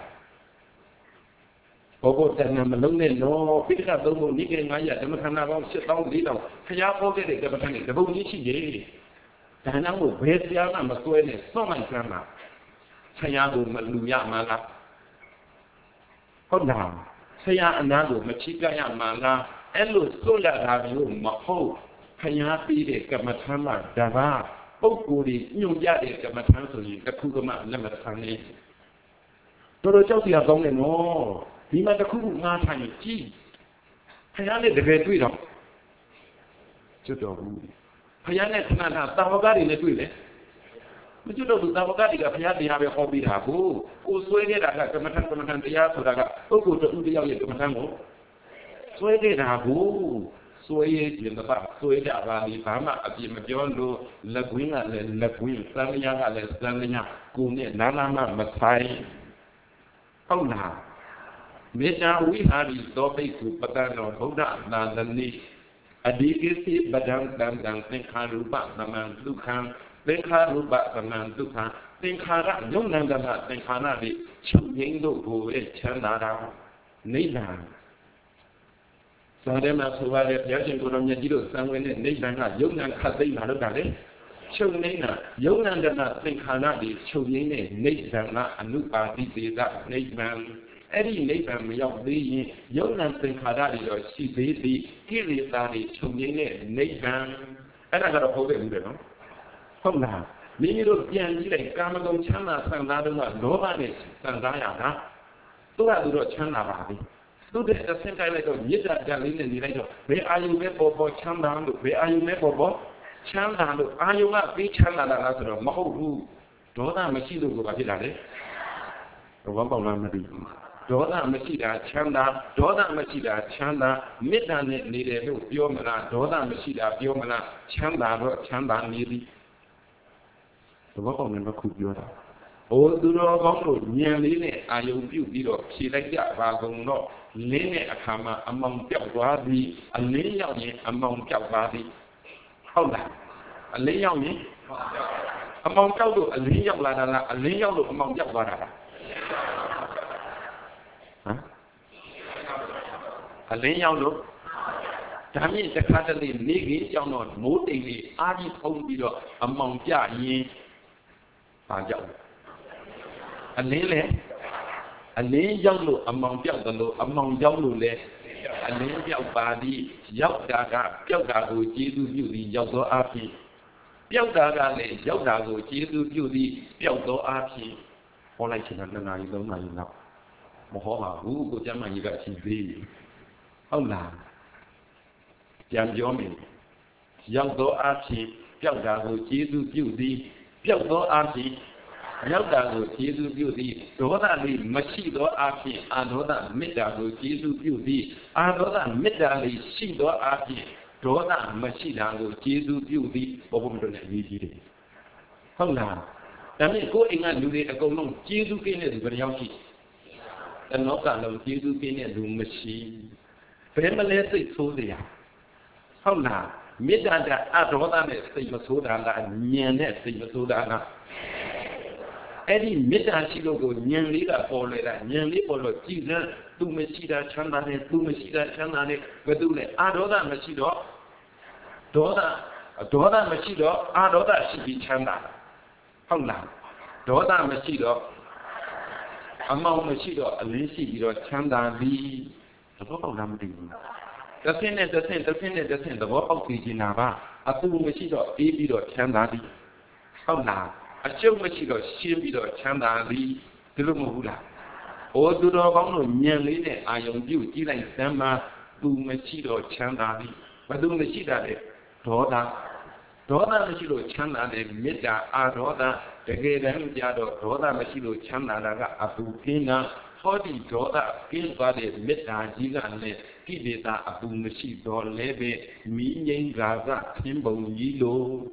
ဘောဘောတဏ္ဍမလုံးနဲ့နော်ပိဋကသုံးဖို့နိကေ900ဓမ္မခန္ဓာပေါင်း7000 4000ခရဟောခဲ့တဲ့ကပ္ပထန်တွေတပုံကြီးရှိတယ်ဒါနမို့ဘယ်ဆရာမှမစွဲနဲ့စောင့်လိုက်စမ်းပါခရကိုမလူရမှာလားဟုတ်လားဆရာအနာကိုမချိကရမှာလားအဲ့လိုစွတ်ရတာမျိုးမဟုတ်ခရပြီးတဲ့ကမ္မထမ်းမှာတပါးပုဂ္ဂိုလ်တွေညွန်ပြတဲ့ကမ္မထမ်းဆိုရင်တစ်ခုကမှလက်မခံနဲ့တော်တော်ကြောက်စရာကောင်းတယ်နော်ဒီမှာတစ်ခုခုငါးထိုင်ကြည့်ခရနဲ့တကယ်တွေ့တော့ကျွတ်တော်ဘူးခရနဲ့ခဏတာဝကတွေနဲ့တွေ့လေမကျွတ်တော့ဘူးတာဝကတွေကဘုရားတရားပဲဟောပြီးတာကိုဆွဲနေတာကကမ္မထံတရားဆိုတာကပုဂ္ဂိုလ်တူတယောက်ရဲ့ကမ္မထံကိုဆွဲနေတာကိုဆွဲရခြင်းတော့ဆွဲကြပါလိဘာမှအပြစ်မပြောလို့လက်ကွင်းကလည်းလက်ကွင်းသံဃာကလည်းသံဃာကိုနဲ့နာနာမမဆိုင်ဟုတ်လားမေတ္တာဝိဟာရီသောပိကုပတံတော်ဗုဒ္ဓသာသနိအဒီကိစီပဒံတံသင်္ခါရုပသမံဒုက္ခံသင်္ခါရုပသမံဒုက္ခံသင်္ခါရယုံနံတနာသင်္ခါရတွေချုပ်ငိမ့်တို့ကိုချမ်းသာတာနိဗ္ဗာန်သာဓမ္မဆိုပါလေဘုရားရှင်ကိုယ်တော်မြတ်ကြီးတို့စံဝင်တဲ့နိဗ္ဗာန်ကယုံနံခတ်သိမ့်တာလို့တာလေချုပ်ငိမ့်တာယုံနံတနာသင်္ခါရတွေချုပ်ငိမ့်တဲ့နိဗ္ဗာန်ကအနုပါတိသေသနိဗ္ဗာန်အဲ့ဒီနိဗ္ဗာန်မရောက်သေးရင်ယုံနံသင်္ခါရတွေတော့ရှိသေးသည်ကိလေသာတွေချုပ်ငိမ့်တဲ့နိဗ္ဗာန်အဲ့ဒါကတော့ဟုတ်တယ်ဘူးလေနော်ဟုတ်လားမိမိတို့ပြန်ကြည့်လိုက်ကာမဂုဏ်ချမ်းသာဆံသားတို့ကလောဘနဲ့ဆံသားရတာသူကသူတော့ချမ်းသာပါပြီသူတဲ့ဆင့်တိုင်းလိုက်တော့မေတ္တာကြံလေးနဲ့နေလိုက်တော့ဘယ်အာယုပဲပေါ်ချမ်းသာလို့ဘယ်အာယုပဲပေါ်ချမ်းသာလို့အာယုကပြီးချမ်းသာတာလားဆိုတော့မဟုတ်ဘူးဒေါသမရှိလို့ကဖြစ်တာလေဘောပေါက်လားမသိဘူးဒေါသမရှိတာချမ်းသာဒေါသမရှိတာချမ်းသာမေတ္တာနဲ့နေတယ်လို့ပြောမလားဒေါသမရှိတာပြောမလားချမ်းသာတော့ချမ်းသာနေသည်ဘောပေါက်နဲ့မခုပြောတာဟိုသူတော်ကောင်းတို့ဉာဏ်လေးနဲ့အာယုံပြုပြီးတော့ဖြေလိုက်ကြပါကုန်တော့လင်းတဲ့အခါမှာအမောင်ပြောက်သွားသည်အလင်းရောက်ရင်အမောင်ပြောက်သွားသည်ဟုတ်လားအလင်းရောက်ရင်အမောင်ပြောက်လို့အလင်းရောက်လာတာလားအလင်းရောက်လို့အမောင်ပြောက်သွားတာလားဟမ်အလင်းရောက်လို့ဒါမြင့်တစ်ခါတလေနေကြီးကြောင်းတော့မိုးတိမ်လေးအားကြီးဖုံးပြီးတော့အမောင်ပြရင်ပါကြောက်အလင်းလေအလင်းရောက်လို့အမောင်ပြောက်တယ်လို့အမောင်ရောက်လို့လေအလင်းပြောက်ပါသည်ရောက်တာကပြောက်တာကိုကျေးဇူးပြုသည်ရောက်သောအဖြစ်ပြောက်တာကလည်းရောက်တာကိုကျေးဇူးပြုသည်ပြောက်သောအဖြစ်ဟောလိုက်ချင်တာ2 နာရီ 3 နာရီလောက်မဟောပါဘူးကိုကျမ်းမာကြီးကရှိသေးဟုတ်လားကြံပြောမယ်ရောက်သောအဖြစ်ပြောက်တာကိုကျေးဇူးပြုသည်ပြောက်သောအဖြစ်ရောက်တာကိုကျေးဇူးပြုသည်ဒေါသလေးမရှိသောအဖြစ်အာဒေါသမေတ္တာကိုကျေးဇူးပြုသည်အာဒေါသမေတ္တာလေးရှိသောအဖြစ်ဒေါသမရှိတာကိုကျေးဇူးပြုသည်ဘောဘုံတို့နဲ့အရေးကြီးတယ်ဟုတ်လားဒါနဲ့ကိုယ်အိမ်ကလူတွေအကုန်လုံးကျေးဇူးကင်းတဲ့သူဘယ်နှယောက်ရှိတနောကလုံးကျေးဇူးကင်းတဲ့လူမရှိဘယ်မလဲစိတ်ဆိုးစရာဟုတ်လားမေတ္တာကအဒေါသနဲ့စိတ်မဆိုးတာလားဉာဏ်နဲ့စိတ်မဆိုးတာလား Eddie Midashilo Nyanliga Polera, Nyanli Polo, Jesus, Tumesida Chandane, Tumesida Chandane, Vedule, Adoda Machido, Doda Machido, Adoda Shibi Chanda. Hongla, Doda Machido, Among Machido, Alisi, Chanda Lee, the Bobo Lamdi. The thing, the Bobo Kijinava, a Tum Machido, Ebido Chanda Lee. Hongla. A show machido, shimbido, chandali, Tulumula. O do no Nyanline, I am due, Gilang Sama, do machido, chandali, but do machida, Doda machido, chandali, Mida, Adoda, the Gadan Yado, Doda machido, chandala, Abukina, 40 Doda, Gilbade, Mida, Gilane, Gidita, Abu machido, Lebe, Meaning Gaza, Timbo, Yilo.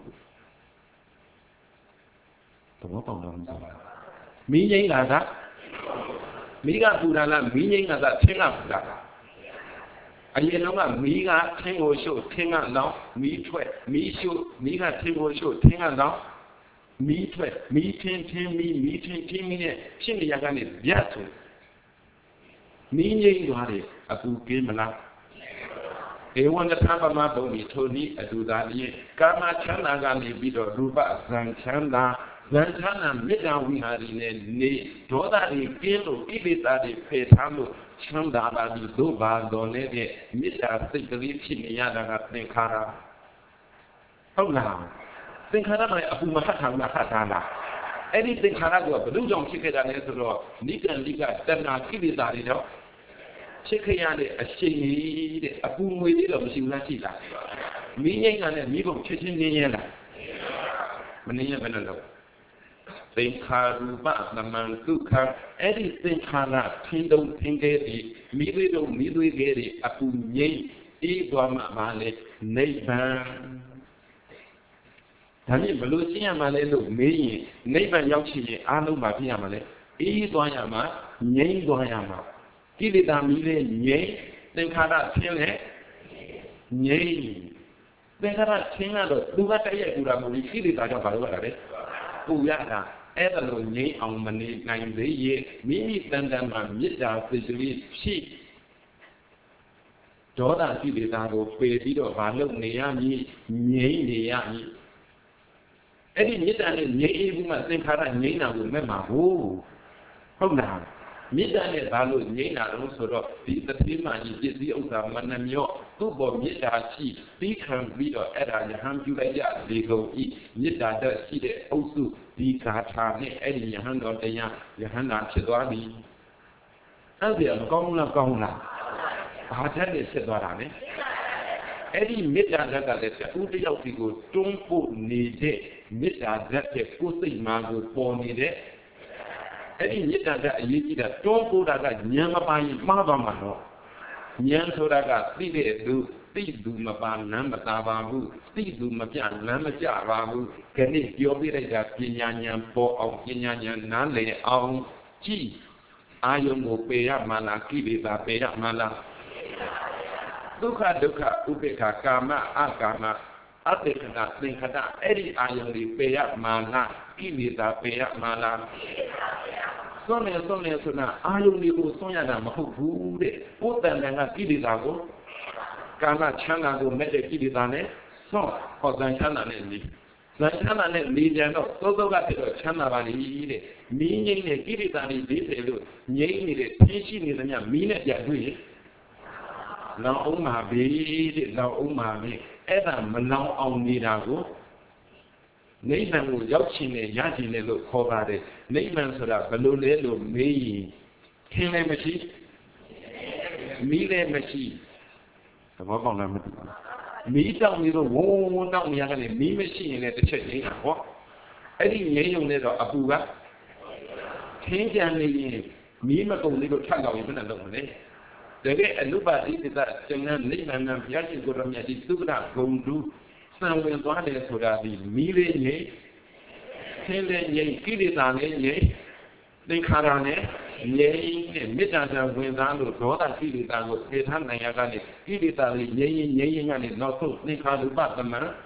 Meaning as that Miga Budala, meaning as that thing up that. And you know, Miga Tango show, Tinga now, me twet, me show, Miga Tango show, Tinga now, me twet, me tin, me, Chimney Yagani, Yato. Meaning got it, a book game enough. They want the Papa Boni, Tony, a do that ye, Gama Chana Gani, Bido, Ruba, San Chanda. Zantana Mida we had in a Doda de Gelo, Ibita de Petano, Chanda di Doba, Donede, Mida, Sikali, Chimiana, Thinkara. How now? Thinkara, Abu Mahatana. Anything Harago, but don't check it on Ezra, Nika, Dana, Kibita, Chekayane, a shady, a boom with it of Shimashila. Meaning and a Migo Kitchen Niana. Mania Benalo. Thinkharuba, Naman Kuka, Eddie Thinkhana, Tindo Tingedi, Midwigedi, Apunye, Ibama Male, Neighbor. Tani Malusia Malelo, me, Neighbor Yoshi, Alu Mapiamale, Idoyama, Nye Doyama. Gilida Mile, Nye, Thinkhana, Tine, Nye. Thinkhana, Tina, Lugataya, Uramuri, Gilida Valore, Uyada. Ever Nye on Mani 9 day, Mimi Tandama, Mida, Fishery, Sheep. Doda Gibidago, Pedo, Valo, Neami, Nye. Eddie Mida, Nye, must think her and Nina will remember who. Hold on. Mida, Valo, Nina, also, the Tima, the Osa Manamio, Tubo, Mida, she, become Vido, Edda, Yahamula, they go eat, Mida, does see the Osu. The Katani, Eddie Yahan, Yahana Chidwadi. And they are Gona. I tell you, said Varane. Eddie Midda that Udi of Figo, don't put needed, Midda that the pussy man was born needed. Eddie Midda that you that don't put that Yamabai Mavamano. Yan Sodaga, see they do. Do Maban Namatababu, do Mapian Namajababu, can it your village at Kinyan for of Kinyan Nale on G. I am go pay up Malaki with a pay up Mala. Duka Ubeka Kama Akama, Atekana, Thinkada, Eddie I only pay up Mala, give it a pay up Mala. Sonia, I only go Sonia Mahu, put them and I give it a go. Kana Chana go make a kidane, so for Zankana Nelly. Zankana Nelly, so got it, Chana Valley, meaning a kidani detail, yea, the teaching is a minute yadui. Now, Oma be, now Oma me, Adam, now on Nidago. Nathan will yaching a yaching cover it, Nathan so that Balolo me. Kile Machi, Mile Machi. The Mobile Me tell me the wall down young and me machine at the checking. What? Eddie Yayon little Abuga. Change and me, my little child, even alone. The way a luba is that Jangan Liman and Yashi Goramia do that go do. Some will want it so that the million ye, 10 ye, Kilitan ye, the Karane. Yea, Midland went down to Dota Kilitan was 800 Yagani, Kilitan, yea, and it's not so think how to bat the man.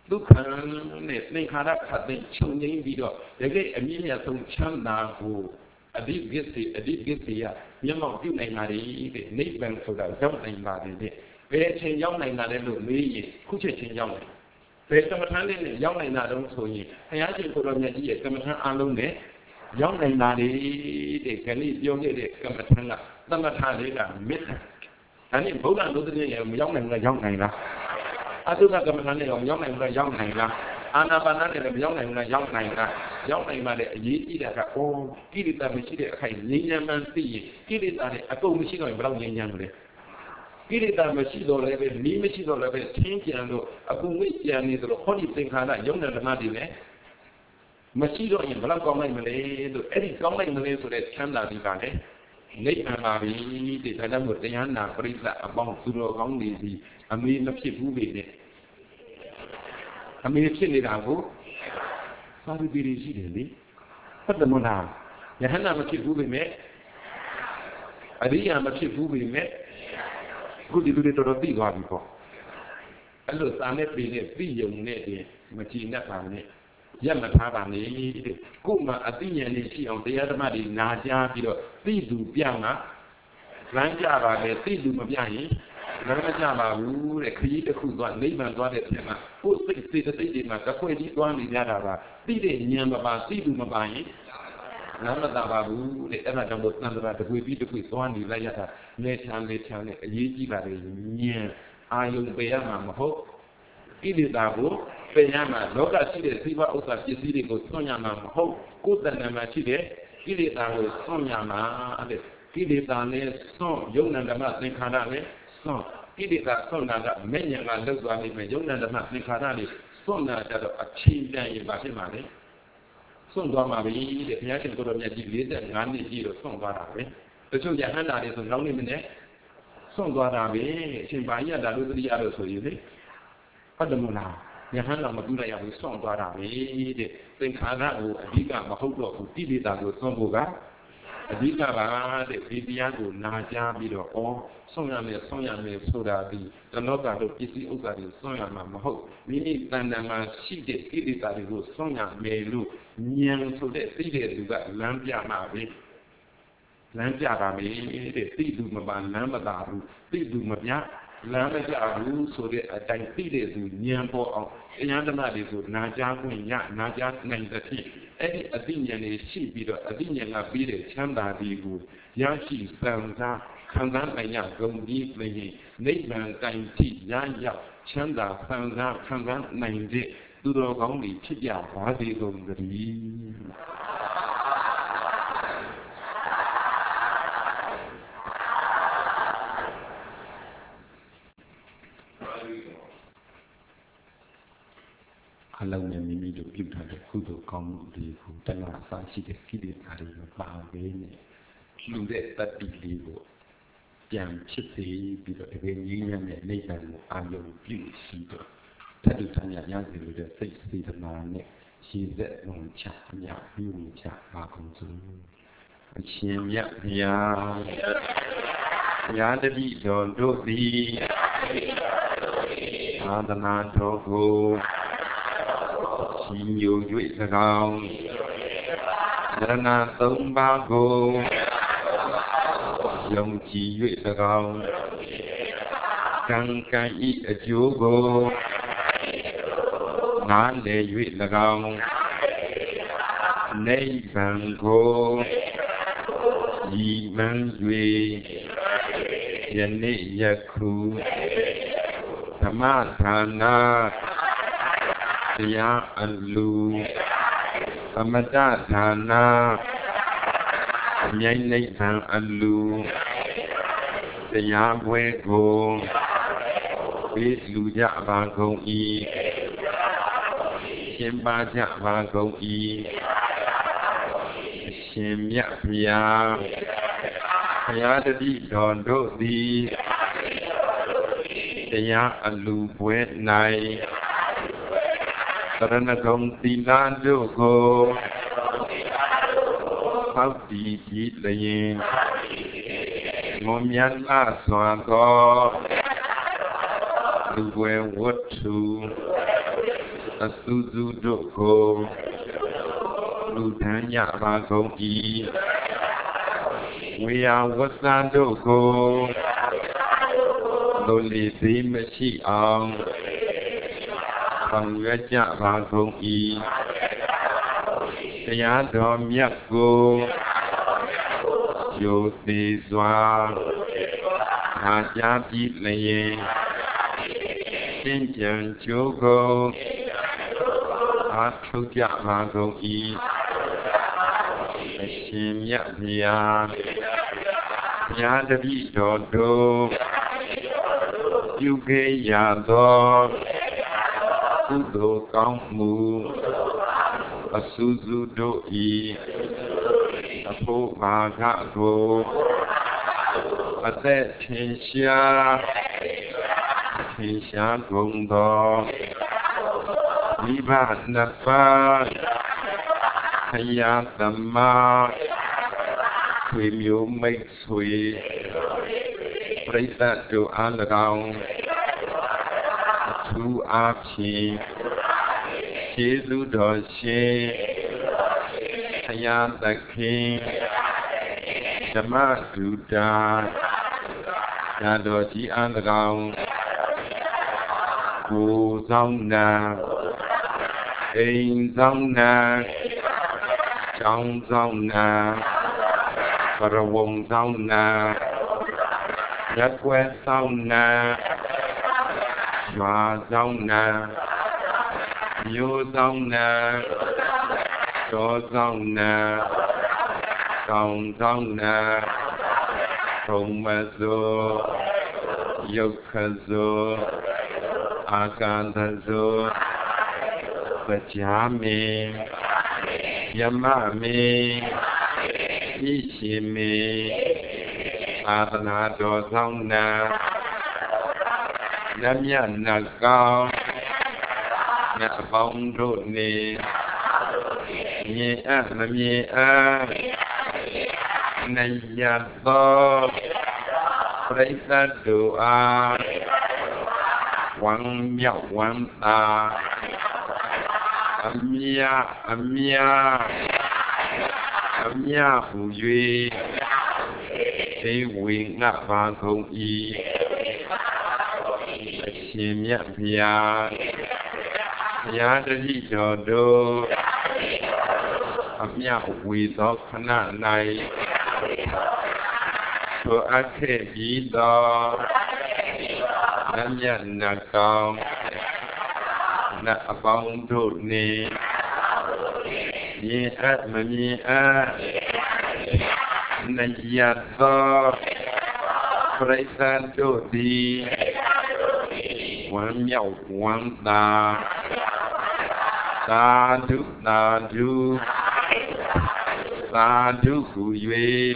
ဒုက္ခနဲ့သင်္ခါရခတ်တဲ့ချုပ်ငြိမ်းပြီးတော့တကယ်အမြင့်မြတ်ဆုံးချမ်းသာကိုအဓိပ္ပာယ်ရမျက်မှောက်ပြုနိုင်ပါလေတဲ့နိဗ္ဗာန်ဆိုတာရောက်နိုင်ပါလေတဲ့ဘယ်အချိန်ရောက်နိုင်တာလဲလို့မေးရင်ခုချက်ချင်းရောက်နိုင်ဘယ်ကမ္မထမ်းနဲ့ရောက်နိုင်တာတုံးဆိုရင်ဘုရားရှင်ကိုယ်တော်မြတ်ကြီးရဲ့ကမ္မထမ်းအလုံးနဲ့ရောက်နိုင်တာလေတဲ့ခဏပြောခဲ့တဲ့ကမ္မထမ်းကသမထလေးကမေတ္တာဒါနဲ့ဗုဒ္ဓနုဒ္ဒတိရဲ့မရောက်နိုင်ဘူးလားရောက်နိုင်လားအတုကကမ္မထမ်းနဲ့ရောက်နိုင်ဘူးလားရောက်နိုင်လားအာနာပါနနဲ့လည်းမရောက်နိုင်ဘူးလားရောက်နိုင်လားရောက်နိုင်ပါလေအရေးကြီးတာကအိုးကိလေသာမရှိတဲ့အခိုင်ငြိမ်းချမ်းမှန်းသိရင်ကိလေသာတွေအကုန်မရှိတော့ရင်ဘယ်တော့ငြိမ်းချမ်းမလဲကိလေသာမရှိတော့လည်းပဲမီးမရှိတော့လည်းပဲသင်္ကြန်တို့အပူငွေ့ကြံနေသလိုဟောဒီသင်္ခါရယုံနာဓမ္မတွေလည်းမရှိတော့ရင်ဘယ်တော့ကောင်းနိုင်မလဲလို့အဲ့ဒီကောင်းနိုင်မလဲဆိုတဲ့ချမ်းသာဒီကလည်းနိဗ္ဗာန်ပါပြီတဲ့ဒါကြောင့်မို့တရားနာပရိသတ်အပေါင်းသူတော်ကောင်းတွေစီအမေမဖြစ်ဘူးပဲနဲ့အမေဖြစ်နေတာကိုသာရိပုတ္တရာရှိတယ်လေဟုတ်တယ်မလားယဟန္တာမဖြစ်ဘူးပဲနဲ့အရိယာမဖြစ်ဘူးပဲနဲ့ခုဒီလူတွေတော်တော်သိသွားပြီပေါ့အဲ့လိုစာနဲ့ပြည်နဲ့သိယုံနဲ့တင်မကြည်နဲ့ပါနဲ့ရက်မထားပါနဲ့တဲ့ကို့မှာအသိဉာဏ်လေးရှိအောင်တရားဓမ္မတွေနာကြားပြီးတော့သိသူပြန့်ကလမ်းကြပါလေသိသူမပြန့်ရင်လမ်းမကြပါဘူးတဲ့ခရီးတစ်ခုသွားနိဗ္ဗာန်သွားတဲ့အချိန်မှာကိုယ်စိတ်တွေမှာတစ်ခွက်ကြီးသွားနေကြတာပါသိတဲ့ဉာဏ်မပါသိသူမပါရင်လမ်းမသာပါဘူးတဲ့အဲ့ဒါကြောင့်လို့သံဃာတစ်ခွေပြီးတစ်ခွေသွားနေလိုက်ရတာလေချမ်းနဲ့အရေးကြီးပါလေဉာဏ်အာယုံပေရမှာမဟုတ်ဣတိတာကိုပယ်ရမှာလောကရှိတဲ့သီဝဥစ္စာပစ္စည်းတွေကိုဆွံ့ရမှာမဟုတ်ကိုယ်တဏ္ဍာမှာရှိတဲ့ကိလေသာကိုဆွံ့ရမှာတဲ့ကိလေသာနဲ့ဆွံ့ယုံနာဓမ္မသင်္ခါရနဲ့ဆွံ့ကိလေသာဆွံ့တာကမဲ့ညာကလောက်သွားနေမယ်ယုံနာဓမ္မသင်္ခါရတွေဆွံ့တာကြတော့အချိန်တန်ရင်ဘာဖြစ်မှာလဲဆွံ့သွားမှာပြီတဲ့ဘုရားရှင်ကိုယ်တော်မြတ်ကြီး45နှစ်ကြီးတော့ဆွံ့သွားတာပဲတချို့ယဟန္တာတွေဆိုနောက်နေ့မနေ့ဆွံ့သွားတာပဲအချိန်ပါရတာလို့သတိရလို့ဆိုရင်လေဟုတ်တယ်မလားယဟန်တော်မပြုလိုက်ရဘူးဆွန့်သွားတာပဲတဲ့သင်္ခါရကိုအဓိကမဟုတ်တော့ဘူးတိတိတာကိုဆွန့်ဖို့ကအဓိကပါတဲ့ဒီတရားကိုနာကြားပြီးတော့ဆွန့်ရမယ်ဆိုတာဒီတလောကတို့ပစ္စည်းဥစ္စာတွေဆွန့်ရမှာမဟုတ်မိမိတဏ္ဍာမှာရှိတဲ့တိတိတာတွေကိုဆွန့်ရမယ်လို့ဉာဏ်ဆိုတဲ့သိတဲ့လူကလမ်းပြမှာပဲလမ်းပြပါမယ်တဲ့သိသူမပါလမ်းမသာဘူးသိသူမပြလမ်းမကြဘူးဆိုတဲ့အတိုင်းသိတဲ့သူဉာဏ်ပေါ်အောင်တရားဓမ္မတွေကိုနာကြားခွင့်ရနာကြားနိုင်တဲ့ဖြင့်အဲ့ဒီအသိဉာဏ်တွေရှိပြီးတော့အသိဉာဏ်ကပြီးတဲ့ချမ်းသာတွေကိုရရှိစံစားခံစားနိုင်ရကုန်ပြီးပြင်နိဗ္ဗာန်တိုင်ထိရရောက်ချမ်းသာစံစားခံစားနိုင်တဲ့သူတော်ကောင်းတွေဖြစ်ကြပါစေကုန်သတည်းအလုံးနဲ့မိမိတို့ပြုထားတဲ့ကုသိုလ်ကောင်းမှုတွေကိုတဏှာအစရှိတဲ့ကိလေသာတွေမပါဘဲနဲ့လူတဲ့တတ္တိလေးကိုပြန်ဖြစ်စေပြီးတော့တကယ်ကြီးရတဲ့နိဗ္ဗာန်ကိုအာရုံပြုစီတော့ထပ်တူထမ်းရရစီလို့တဲ့စိတ်စေတနာနဲ့ရှည်သက်လုံးချအမြပြုနေကြပါကုန်စို့အရှင်မြတ်ဘုရားတပည့်တော်တို့သည်သာသနာတော်ကိုရှင်ညို၍၎င်းသရဏ3ပါးကိုယုံကြည်၍၎င်းကံကံဤအကျိုးကိုနားလည်၍၎င်းနိဗ္ဗာန်ကိုရည်မှန်း၍ယနေ့ယခုဓမ္မဒါနတရားအလူသမတဒါနမြိုင်နိဗ္ဗာန်အလူတရားပွဲကိုပေးလူကြပါကုန်၏ရှင်ပါကြပါကုန်၏ရှင်မြတ်ဘုရားဘုရားတပည့်တော်တို့သည်တရားအလူပွဲ၌သရဏဂုံသီလတို့ကိုဟောက်တည်ပြီးလျင်ငုံမြတ်လာစွာသောလူပွဲဝတ္ထုအစုစုတို့ကို လူထမ်းရပါကုန်၏ဝေယဝဆ္စာတို့ကိုလူလီသေးမရှိအောင်ဆောင်ရွက်ကြပါကုန်၏တရားတော်မြတ်ကိုယိုသေးစွာအားကြားပြီးလျင်ရှင်းကြံကြိုးကုန်အားထုတ်ကြပါကုန်၏အရှင်မြတ်ဗျာဘုရားတပည့်တော်တို့ပြုခဲ့ရသောကုသိုလ်ကောင်းမှုအစူစူတို့ဤအဖို့ဘာကကိုအသက်ထင်ရှားကုန်သောမိဘနှစ်ပါးခယာသမဆွေမျိုးမိတ်ဆွေပရိသတ်တို့အား၎င်းအထူးအားဖြင့်ကျေးဇူးတော်ရှင်ခယာသခင်ဓမ္မဒုတာဓာတော်ကြီးအား၎င်းကိုယ်ဆောင်နာအိမ်ဆောင်နာကျောင်းဆောင်နာပရဝုံဆောင်နာရက်ွယ်ဆောင်နာရွာဆောင်နာမြို့ဆောင်နာတော်ဆောင်နာကောင်းဆောင်နာထုံမစိုယုတ်ခစိုအာကာသစိုပကြာမေယမမေဣရှိမေသာသနာတော်ဆောင်နာနတ်မြတ်နတ်ကောင်းနတ်အပေါင်းတို့နေမြင်အပ်မမြင်အပ်နိုင်ရသောပရိသတ်တို့အားဝမ်းမြောက်ဝမ်းသာအမြဟူ၍သိဝေငှပါကုန်၏အရှင်မြတ်ဗျာဘုရားတပည့်တော်တို့အမြဝေသောခဏ၌ထိုအပ်ခဲ့ပြီးသောနတ်မြတ်နတ်ကောင်းနတ်အပေါင်းတို့နှင့်မြင်အပ်မမြင်အပ်နိုင်ရသောပရိသတ်တို့သည်ဝမ်းမြောက်ဝမ်းသာသာဓုဟူ၍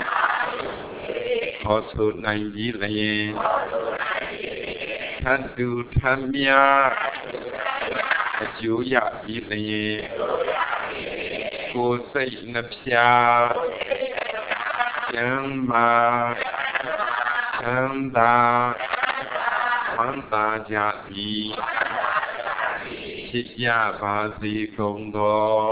ခေါ်ဆိုနိုင်ပြီလျင်ထပ်တူထပ်မြအကျိုးရပြီလျင်ကိုယ်စိတ်နှပြကျမ်းမာချမ်းသာဝမ်းသာကြ၏ဖြစ်ကြပါစေကုန်သော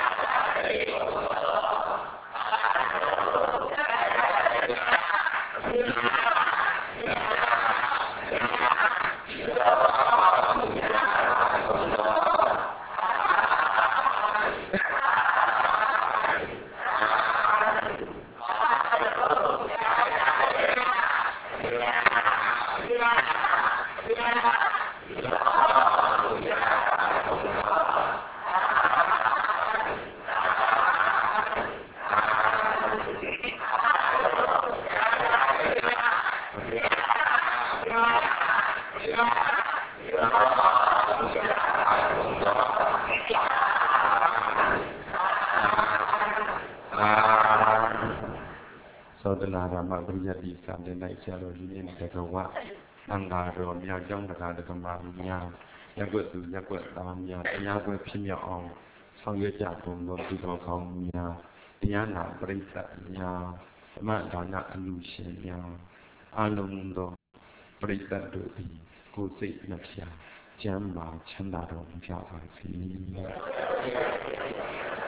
သောတနာရမပရိယတိစာတဲ့နိုင်ဆရာတော်ကြီးနဲ့တကဝအင်္ဂါတော်မြောက်ကျောင်းတရားဓမ္မများရက်ွက်သူရက်ွက်သားများတရားပွဲဖြစ်မြောက်အောင်ဆောင်ရွက်ကြကုန်သောသူတော်ကောင်းများတရားနာပရိသတ်များဓမ္မဒါနအလူရှင်များအလုံးသောပရိသတ်တို့သည်ကိုယ်စိတ်နှပြကျမ်းမာချမ်းသာတော်မူကြပါစေ